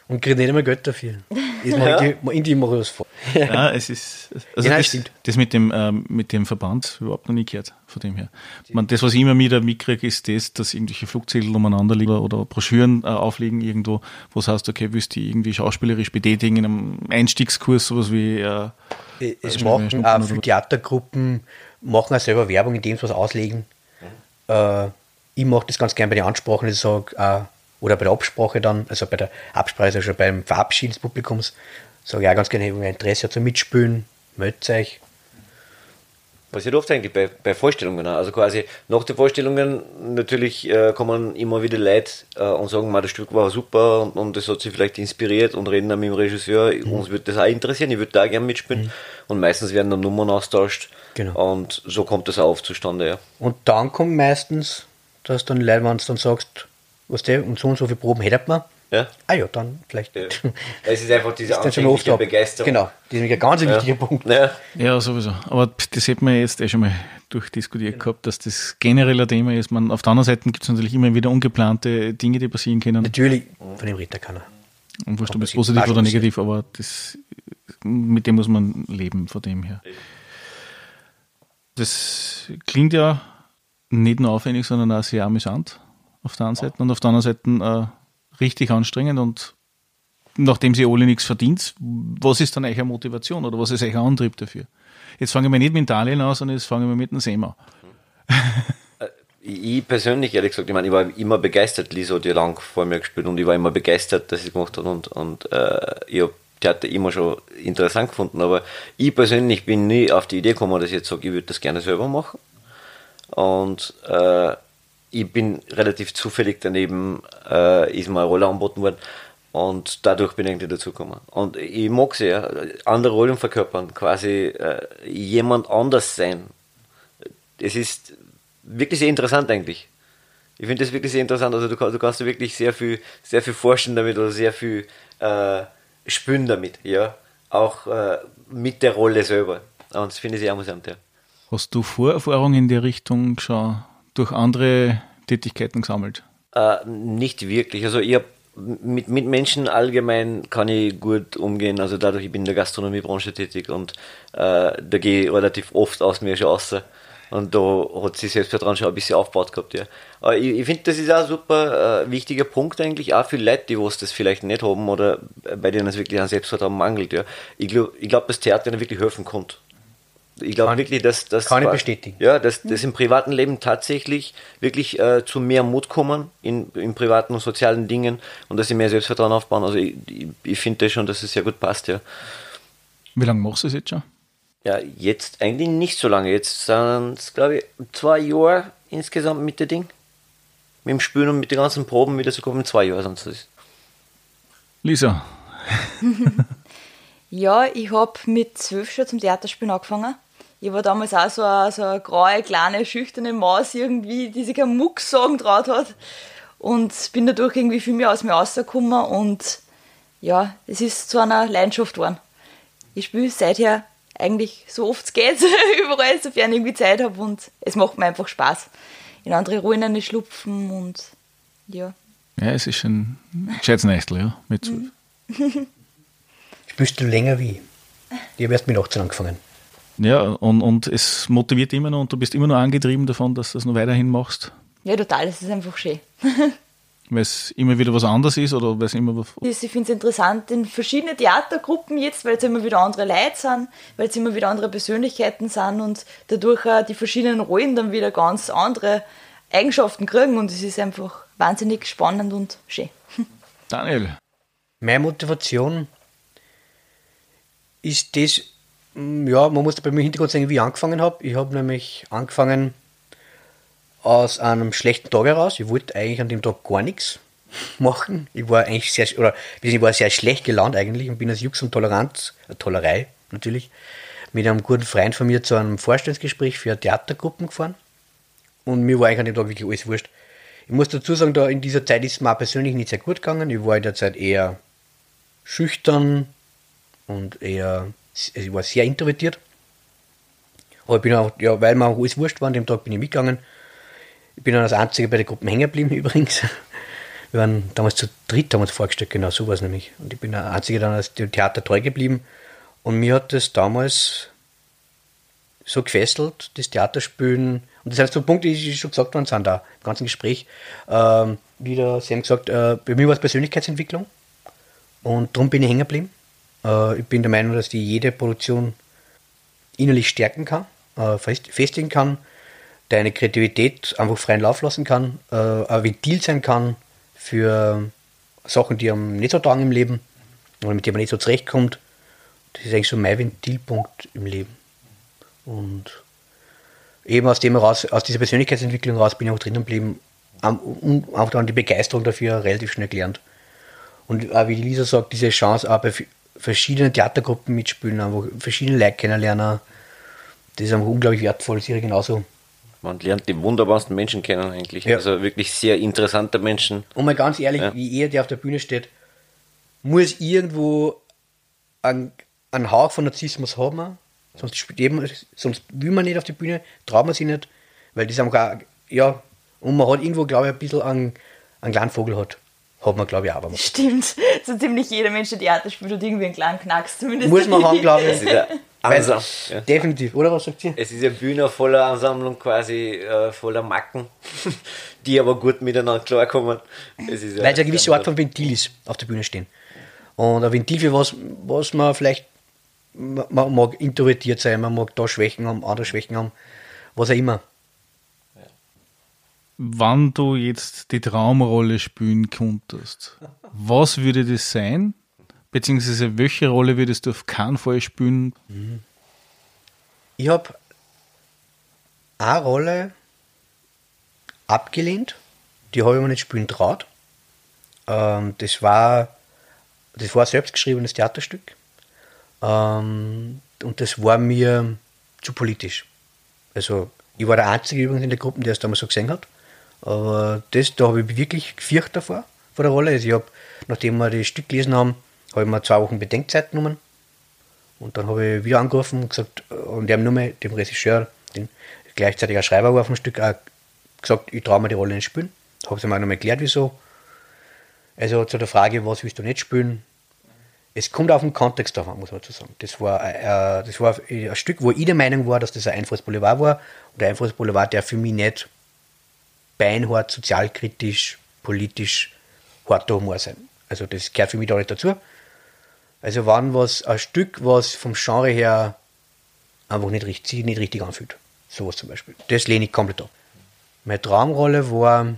[SPEAKER 3] Und kriege nicht einmal Geld dafür. Ist mir irgendwie immer was vor.
[SPEAKER 2] Ja, es ist, also
[SPEAKER 3] Ja,
[SPEAKER 2] das,
[SPEAKER 3] stimmt.
[SPEAKER 2] das mit dem Verband überhaupt noch nie gehört, von dem her. Das, was ich immer wieder mitkriege, ist das, dass irgendwelche Flugzettel umeinander liegen oder Broschüren aufliegen irgendwo, wo es heißt, okay, willst du die irgendwie schauspielerisch betätigen in einem Einstiegskurs, sowas wie
[SPEAKER 3] Es
[SPEAKER 2] Schnuppen
[SPEAKER 3] machen auch
[SPEAKER 2] oder
[SPEAKER 3] viele
[SPEAKER 2] was.
[SPEAKER 3] Theatergruppen, machen auch selber Werbung, indem sie was auslegen. Ich mache das ganz gern bei den Ansprachen, ich sage, oder bei der Absprache dann, also bei der Absprache, also schon beim Verabschieden des Publikums, sage ich auch ganz gerne, wenn ihr Interesse habt zum Mitspielen, meldet euch.
[SPEAKER 4] Passiert oft eigentlich bei Vorstellungen. Also quasi nach den Vorstellungen natürlich kommen immer wieder Leute und sagen, das Stück war super und das hat sie vielleicht inspiriert und reden dann mit dem Regisseur, uns würde das auch interessieren, ich würde da gerne mitspielen. Und meistens werden dann Nummern austauscht.
[SPEAKER 3] Genau.
[SPEAKER 4] Und so kommt das auch zustande, ja.
[SPEAKER 3] Und dann kommt meistens, dass dann Leute, wenn du dann sagst, was der und so viele Proben hätte man,
[SPEAKER 4] Ja.
[SPEAKER 3] ja, dann vielleicht.
[SPEAKER 4] Ja. Es ist einfach diese
[SPEAKER 3] Ist dann schon mal oft
[SPEAKER 4] anfängliche
[SPEAKER 3] ab.
[SPEAKER 4] Begeisterung.
[SPEAKER 3] Genau, das ist nämlich ein ganz wichtiger Punkt.
[SPEAKER 4] Ja.
[SPEAKER 2] Ja, sowieso. Aber das hätten wir jetzt schon mal durchdiskutiert gehabt, dass das generell ein Thema ist. Auf der anderen Seite gibt es natürlich immer wieder ungeplante Dinge, die passieren können.
[SPEAKER 3] Natürlich, von dem redet keiner.
[SPEAKER 2] Und wurscht, ob es
[SPEAKER 3] passiert
[SPEAKER 2] positiv
[SPEAKER 3] auch
[SPEAKER 2] oder
[SPEAKER 3] schon
[SPEAKER 2] negativ, aber mit dem muss man leben, von dem her. Das klingt ja nicht nur aufwendig, sondern auch sehr amüsant auf der einen Seite und auf der anderen Seite richtig anstrengend. Und nachdem sie alle nichts verdient, was ist dann eure Motivation oder was ist euer Antrieb dafür? Jetzt fangen wir nicht mit Italien an, sondern jetzt fangen wir mit dem Sema.
[SPEAKER 4] Ich persönlich, ehrlich gesagt, ich meine, ich war immer begeistert, Lisa hat ja lang vor mir gespielt und ich war immer begeistert, dass sie es gemacht hat und ich habe Theater immer schon interessant gefunden, aber ich persönlich bin nie auf die Idee gekommen, dass ich jetzt sage, ich würde das gerne selber machen. Und ich bin relativ zufällig daneben, ist mir eine Rolle angeboten worden und dadurch bin ich irgendwie dazugekommen. Und ich mag es ja, andere Rollen verkörpern, quasi jemand anders sein. Es ist wirklich sehr interessant eigentlich. Ich finde das wirklich sehr interessant. Also du kannst da wirklich sehr viel forschen damit oder sehr viel spüren damit, ja. Auch mit der Rolle selber. Und das finde ich sehr amüsant, ja.
[SPEAKER 2] Hast du Vorerfahrungen in der Richtung schon durch andere Tätigkeiten gesammelt?
[SPEAKER 4] Nicht wirklich. Also ich habe mit Menschen allgemein kann ich gut umgehen. Also dadurch, ich bin in der Gastronomiebranche tätig und da gehe ich relativ oft aus mir schon raus. Und da hat sich Selbstvertrauen schon ein bisschen aufgebaut gehabt, ja. Aber ich finde, das ist auch ein super wichtiger Punkt eigentlich, auch für Leute, die was das vielleicht nicht haben oder bei denen es wirklich an Selbstvertrauen mangelt, ja. Ich glaub, dass Theater ihnen wirklich helfen kann. Ich glaube wirklich, dass
[SPEAKER 3] kann ich bestätigen.
[SPEAKER 4] Ja, dass im privaten Leben tatsächlich wirklich zu mehr Mut kommen in privaten und sozialen Dingen und dass sie mehr Selbstvertrauen aufbauen. Also ich finde das schon, dass es sehr gut passt, ja.
[SPEAKER 2] Wie lange machst du es jetzt schon?
[SPEAKER 4] Ja, jetzt eigentlich nicht so lange. Jetzt sind es, glaube ich, 2 Jahre insgesamt mit dem Ding. Mit dem Spielen und mit den ganzen Proben wieder sogar 2 Jahre. Sonst ist.
[SPEAKER 2] Lisa,
[SPEAKER 5] Ja, ich habe mit 12 schon zum Theaterspielen angefangen. Ich war damals auch so eine graue, kleine, schüchterne Maus irgendwie, die sich keinen Mucks sagen traut hat. Und bin dadurch irgendwie viel mehr aus mir rausgekommen und ja, es ist zu einer Leidenschaft geworden. Ich spiele seither eigentlich so oft es geht, überall, sofern ich irgendwie Zeit habe und es macht mir einfach Spaß. In andere Rollen schlupfen und ja.
[SPEAKER 2] ja, es ist ein gescheites Nächtel, ja, mit 12.
[SPEAKER 3] Spielst du länger wie ich? Ich habe erst mit 18 angefangen.
[SPEAKER 2] Ja, und es motiviert immer noch und du bist immer noch angetrieben davon, dass du das noch weiterhin machst,
[SPEAKER 5] Ja, total, es ist einfach schön.
[SPEAKER 2] weil es immer wieder was anderes ist oder weil es immer was...
[SPEAKER 5] Ich finde es interessant in verschiedene Theatergruppen jetzt, weil es immer wieder andere Leute sind, weil es immer wieder andere Persönlichkeiten sind und dadurch auch die verschiedenen Rollen dann wieder ganz andere Eigenschaften kriegen und es ist einfach wahnsinnig spannend und schön.
[SPEAKER 2] Daniel,
[SPEAKER 3] Meine Motivation ist das, ja, man muss bei mir im Hintergrund sagen, wie ich angefangen habe. Ich habe nämlich angefangen aus einem schlechten Tag heraus. Ich wollte eigentlich an dem Tag gar nichts machen. Ich war eigentlich sehr schlecht gelaunt eigentlich und bin als Jux und Tollerei natürlich, mit einem guten Freund von mir zu einem Vorstellungsgespräch für Theatergruppen gefahren. Und mir war eigentlich an dem Tag wirklich alles wurscht. Ich muss dazu sagen, da in dieser Zeit ist es mir persönlich nicht sehr gut gegangen. Ich war in der Zeit eher schüchtern und ich war sehr introvertiert. Aber ich bin auch, ja, weil mir alles wurscht war, an dem Tag bin ich mitgegangen. Ich bin dann als Einziger bei der Gruppe hängen geblieben übrigens. Wir waren damals zu dritt, haben uns vorgestellt, genau so war es nämlich. Und ich bin der Einzige dann als dem Theater treu geblieben. Und mir hat das damals so gefesselt, das Theaterspielen. Und das sind so Punkte, die schon gesagt worden sind da im ganzen Gespräch. Wieder, Sie haben gesagt, bei mir war es Persönlichkeitsentwicklung. Und darum bin ich hängen geblieben. Ich bin der Meinung, dass die jede Produktion innerlich stärken kann, festigen kann, deine Kreativität einfach freien Lauf lassen kann, ein Ventil sein kann für Sachen, die einem nicht so tragen im Leben oder mit denen man nicht so zurechtkommt. Das ist eigentlich so mein Ventilpunkt im Leben. Und eben aus dem heraus, aus dieser Persönlichkeitsentwicklung heraus bin ich auch drinnen geblieben und auch dann die Begeisterung dafür relativ schnell gelernt. Und auch wie die Lisa sagt, diese Chance auch bei verschiedenen Theatergruppen mitspielen, einfach verschiedene Leute kennenlernen, das ist einfach unglaublich wertvoll, sicher genauso.
[SPEAKER 4] Man lernt die wunderbarsten Menschen kennen eigentlich.
[SPEAKER 3] Ja.
[SPEAKER 4] Also wirklich sehr interessante Menschen.
[SPEAKER 3] Und mal ganz ehrlich, wie er, der auf der Bühne steht, muss irgendwo einen Hauch von Narzissmus haben, sonst will man nicht auf die Bühne, traut man sich nicht, weil das einfach, ja, und man hat irgendwo, glaube ich, ein bisschen einen kleinen Vogel hat man, glaube ich, auch.
[SPEAKER 5] Stimmt, so ziemlich jeder Mensch, der Theater spielt, hat irgendwie einen kleinen Knacks zumindest.
[SPEAKER 3] Muss man haben, glaube ich.
[SPEAKER 4] Ja.
[SPEAKER 3] Definitiv, oder was sagt ihr?
[SPEAKER 4] Es ist eine Bühne voller Ansammlung, quasi voller Macken, die aber gut miteinander klarkommen.
[SPEAKER 3] Weil es eine gewisse Art von Ventil ist, auf der Bühne stehen. Und ein Ventil für was man vielleicht, man mag introvertiert sein, man mag da Schwächen haben, andere Schwächen haben, was auch immer.
[SPEAKER 2] Wann du jetzt die Traumrolle spielen könntest, was würde das sein? Beziehungsweise welche Rolle würdest du auf keinen Fall spielen?
[SPEAKER 3] Ich habe eine Rolle abgelehnt, die habe ich mir nicht spielen traut. Das war ein selbstgeschriebenes Theaterstück. Und das war mir zu politisch. Also ich war der Einzige übrigens in der Gruppe, der es damals so gesehen hat. Aber da habe ich mich wirklich gefürchtet vor der Rolle. Also ich habe, nachdem wir das Stück gelesen haben, habe ich mir 2 Wochen Bedenkzeit genommen. Und dann habe ich wieder angerufen und gesagt, und dem Regisseur, den gleichzeitig ein Schreiber war vom Stück, auch gesagt, ich traue mir die Rolle nicht spielen. Habe es ihm auch nochmal erklärt, wieso. Also zu der Frage, was willst du nicht spielen? Es kommt auf den Kontext davon, muss man dazu sagen. Das war ein Stück, wo ich der Meinung war, dass das ein einfaches Boulevard war. Und der einfaches Boulevard, der für mich nicht beinhart, sozialkritisch, politisch harter Humor sein. Also das gehört für mich da nicht dazu. Also war ein Stück, was vom Genre her einfach nicht richtig anfühlt. Sowas zum Beispiel. Das lehne ich komplett ab. Meine Traumrolle war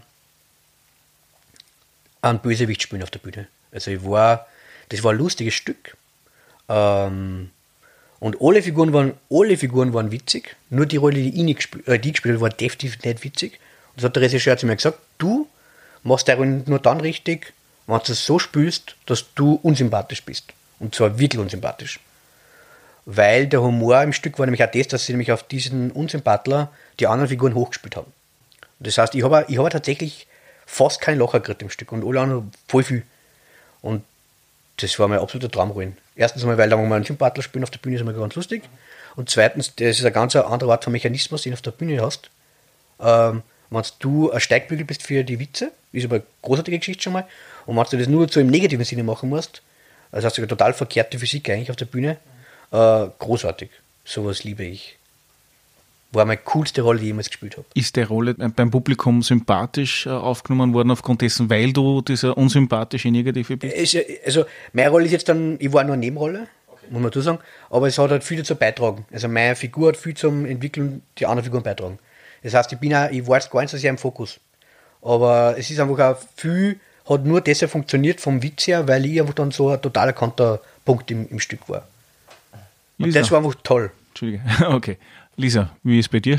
[SPEAKER 3] ein Bösewicht spielen auf der Bühne. Also das war ein lustiges Stück. Und alle Figuren waren witzig. Nur die Rolle, die gespielt habe, war definitiv nicht witzig. Und das hat der Regisseur zu mir gesagt, du machst deine Rolle nur dann richtig, wenn du es so spielst, dass du unsympathisch bist. Und zwar wirklich unsympathisch. Weil der Humor im Stück war nämlich auch das, dass sie nämlich auf diesen Unsympathler die anderen Figuren hochgespielt haben. Das heißt, ich habe tatsächlich fast kein Loch gekriegt im Stück und alle anderen voll viel. Und das war mein absoluter Traumrollen. Erstens mal, weil da mal einen Sympathler spielen auf der Bühne ist immer ganz lustig. Und zweitens, das ist eine ganz andere Art von Mechanismus, den du auf der Bühne hast. Wenn du ein Steigbügel bist für die Witze, ist aber eine großartige Geschichte schon mal. Und wenn du das nur so im negativen Sinne machen musst, also hast du eine total verkehrte Physik eigentlich auf der Bühne, großartig. Sowas liebe ich. War meine coolste Rolle, die ich jemals gespielt habe.
[SPEAKER 2] Ist die Rolle beim Publikum sympathisch aufgenommen worden aufgrund dessen, weil du dieser unsympathische Negative bist?
[SPEAKER 3] Also meine Rolle ist jetzt dann, ich war nur eine Nebenrolle, muss man dazu sagen, aber es hat halt viel dazu beitragen. Also meine Figur hat viel zum Entwickeln die anderen Figuren beitragen. Das heißt, ich war jetzt gar nicht so sehr im Fokus. Aber es ist einfach auch viel, hat nur deshalb funktioniert vom Witz her, weil ich einfach dann so ein total erkannter Punkt im Stück war. Und
[SPEAKER 2] Lisa.
[SPEAKER 3] das war einfach toll.
[SPEAKER 2] Entschuldige, okay. Lisa, wie ist es bei dir?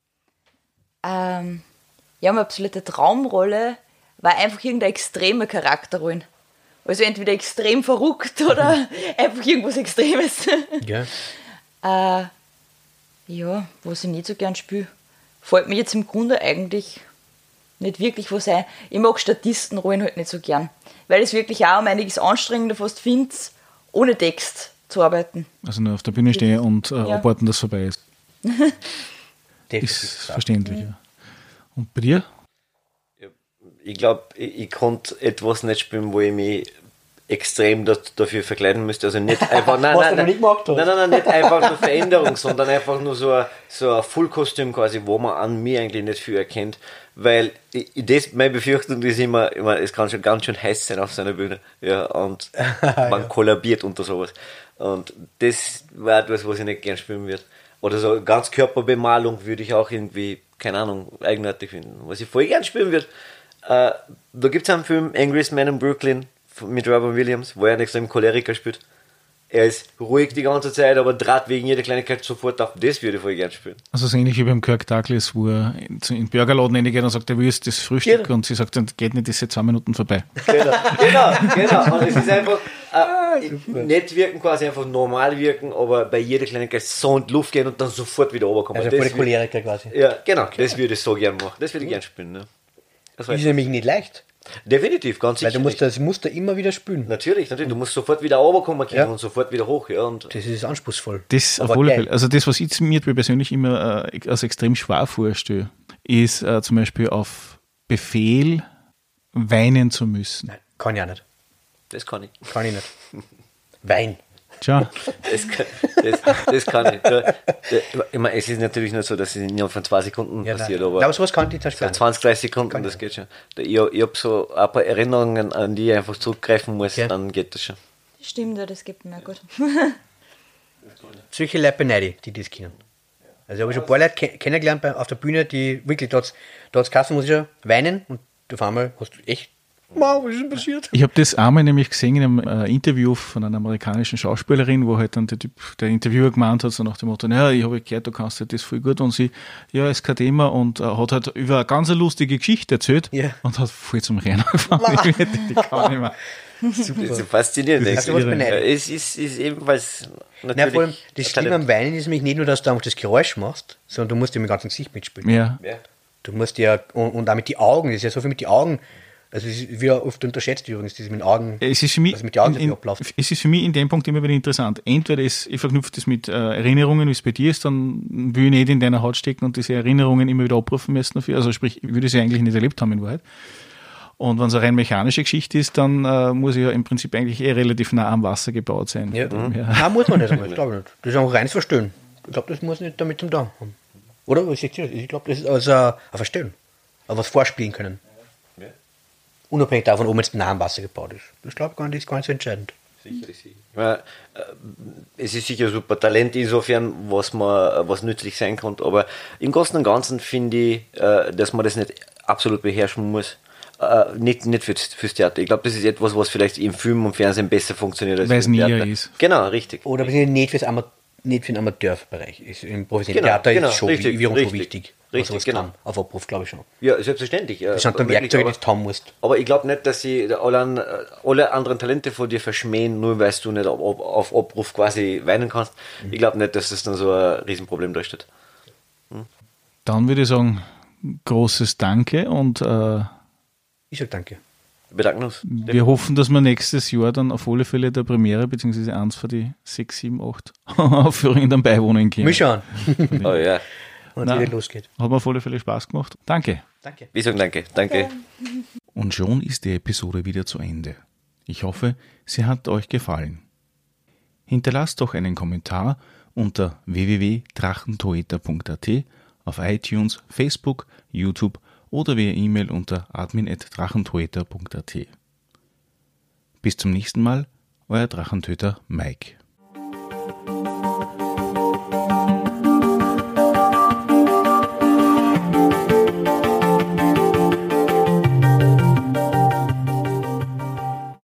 [SPEAKER 5] Ja, meine absolute Traumrolle war einfach irgendeine extreme Charakterrolle. Also entweder extrem verrückt oder einfach irgendwas Extremes.
[SPEAKER 3] Ja.
[SPEAKER 5] Ja, was ich nicht so gern spiele, fällt mir jetzt im Grunde eigentlich nicht wirklich was ein. Ich mag Statistenrollen halt nicht so gern, weil es wirklich auch um einiges anstrengender fast finde, ohne Text zu arbeiten.
[SPEAKER 2] Also nur auf der Bühne stehen und abwarten, dass es vorbei ist. Ist verständlich, ja. Und bei dir?
[SPEAKER 4] Ja, Ich glaube, ich konnte etwas nicht spielen, wo ich mich extrem dafür verkleiden müsste. Also nicht einfach, nein, nicht einfach nur Veränderung, sondern einfach nur so ein Full-Kostüm quasi, wo man an mir eigentlich nicht viel erkennt. Weil meine Befürchtung ist immer, es kann schon ganz schön heiß sein auf seiner Bühne. Ja, und man kollabiert unter sowas. Und das war etwas, was ich nicht gern spielen würde. Oder so ganz Körperbemalung würde ich auch irgendwie, keine Ahnung, eigenartig finden. Was ich voll gern spielen würde, da gibt es einen Film, Angriest Man in Brooklyn, mit Robin Williams, wo er einen extrem Choleriker spielt. Er ist ruhig die ganze Zeit, aber draht wegen jeder Kleinigkeit sofort auf. Das würde ich voll gern spielen.
[SPEAKER 2] Also so ähnlich wie beim Kirk Douglas, wo er in den Burgerladen reingeht und sagt, er will jetzt das Frühstück und sie sagt, dann geht nicht, das ist 2 Minuten vorbei.
[SPEAKER 4] Genau. Und es ist einfach nicht wirken, quasi einfach normal wirken, aber bei jeder Kleinigkeit so in die Luft gehen und dann sofort wieder runterkommen.
[SPEAKER 3] Also voll Choleriker quasi.
[SPEAKER 4] Ja, genau. Das würde ich so gern machen. Das würde ich gern spielen. Ne?
[SPEAKER 3] Das ist nämlich nicht leicht.
[SPEAKER 4] Definitiv, ganz sicher.
[SPEAKER 3] Weil du musst da immer wieder spülen.
[SPEAKER 4] Natürlich. Du musst sofort wieder runterkommen und sofort wieder hoch. Ja, und
[SPEAKER 3] das ist anspruchsvoll.
[SPEAKER 2] Das auf alle Fälle. Also das, was ich mir persönlich immer als extrem schwer vorstelle, ist zum Beispiel auf Befehl weinen zu müssen.
[SPEAKER 3] Nein, kann ich auch nicht.
[SPEAKER 4] Das kann ich.
[SPEAKER 3] Kann ich nicht. Wein.
[SPEAKER 2] Tja.
[SPEAKER 4] Das kann ich. Ich meine, es ist natürlich nicht so, dass es innerhalb von 2 Sekunden passiert, aber
[SPEAKER 3] sowas kann ich nicht.
[SPEAKER 4] 20, 30 Sekunden, das geht schon. Ich habe so ein paar Erinnerungen, an die ich einfach zurückgreifen muss, dann geht das schon.
[SPEAKER 5] Stimmt, ja, das gibt mir gut.
[SPEAKER 3] Solche Leute beneide ich, die das kennen. Also habe ich schon ein paar Leute kennengelernt auf der Bühne, die wirklich, da hat's Kassenmusiker weinen und auf einmal hast du echt, wow, was ist denn passiert?
[SPEAKER 2] Ich habe das einmal nämlich gesehen in einem Interview von einer amerikanischen Schauspielerin, wo halt dann der Interviewer gemeint hat, so nach dem Motto, naja, ich habe gehört, du kannst halt das voll gut, und sie, ja, ist kein Thema, und hat halt über eine ganz lustige Geschichte erzählt und hat voll zum Rennen angefangen. Die kann nicht mehr.
[SPEAKER 4] Super. Das ist faszinierend. Es ist ebenfalls natürlich.
[SPEAKER 3] Nein, vor allem, das Schlimme am Weinen ist nämlich nicht nur, dass du einfach das Geräusch machst, sondern du musst ja mit dem ganzen Gesicht mitspielen.
[SPEAKER 2] Ja.
[SPEAKER 3] Du musst ja, und auch mit den Augen, das ist ja so viel mit den Augen. Also es wird oft unterschätzt übrigens, das mit den Augen,
[SPEAKER 2] es ist für mich,
[SPEAKER 3] mit den Augen abläuft.
[SPEAKER 2] Es ist für mich in dem Punkt immer wieder interessant. Entweder ich verknüpfe das mit Erinnerungen, wie es bei dir ist, dann will ich nicht in deiner Haut stecken und diese Erinnerungen immer wieder abrufen müssen dafür. Also sprich, ich würde sie eigentlich nicht erlebt haben in Wahrheit. Und wenn es eine rein mechanische Geschichte ist, dann muss ich ja im Prinzip eigentlich relativ nah am Wasser gebaut sein.
[SPEAKER 3] Ja. Nein, muss man nicht, ich glaube nicht. Das ist auch reines Verstehen. Ich glaube, das muss nicht damit zum Tun haben. Oder? Ich glaube, das ist also ein Verstehen. Aber was vorspielen können. Ja. Unabhängig davon, ob man jetzt nah am Wasser gebaut ist. Das glaube ich gar nicht, ist gar nicht so entscheidend.
[SPEAKER 4] Sicherlich. Ja, es ist sicher super Talent insofern, was nützlich sein kann, aber im Großen und Ganzen finde ich, dass man das nicht absolut beherrschen muss. Nicht fürs Theater. Ich glaube, das ist etwas, was vielleicht im Film und Fernsehen besser funktioniert als
[SPEAKER 2] weil es näher ist.
[SPEAKER 4] Genau, richtig.
[SPEAKER 3] Oder nicht für den Amateurbereich. Im professionellen Theater ist es schon wiederum so wichtig.
[SPEAKER 4] Richtig, genau.
[SPEAKER 3] Auf Abruf, glaube ich schon.
[SPEAKER 4] Ja, selbstverständlich.
[SPEAKER 3] Das sind dann Werkzeuge, die du tun musst.
[SPEAKER 4] Aber ich glaube nicht, dass sie alle anderen Talente von dir verschmähen, nur weil du nicht auf Abruf quasi weinen kannst. Ich glaube nicht, dass das dann so ein Riesenproblem darstellt.
[SPEAKER 2] Dann würde ich sagen, großes Danke und
[SPEAKER 3] ich sage danke.
[SPEAKER 4] Wir bedanken uns.
[SPEAKER 2] Wir hoffen, dass wir nächstes Jahr dann auf alle Fälle der Premiere, beziehungsweise eins von die 6, 7, 8 Aufführungen dann beiwohnen können.
[SPEAKER 3] Mal schauen.
[SPEAKER 4] Oh ja.
[SPEAKER 3] Und wieder losgeht.
[SPEAKER 2] Hat mir auf alle Fälle Spaß gemacht. Danke.
[SPEAKER 3] Danke.
[SPEAKER 4] Wir sagen danke. Danke.
[SPEAKER 2] Und schon ist die Episode wieder zu Ende. Ich hoffe, sie hat euch gefallen. Hinterlasst doch einen Kommentar unter www.drachentoeter.at, auf iTunes, Facebook, YouTube oder via E-Mail unter admin@drachentoeter.at. Bis zum nächsten Mal, euer Drachentöter Mike.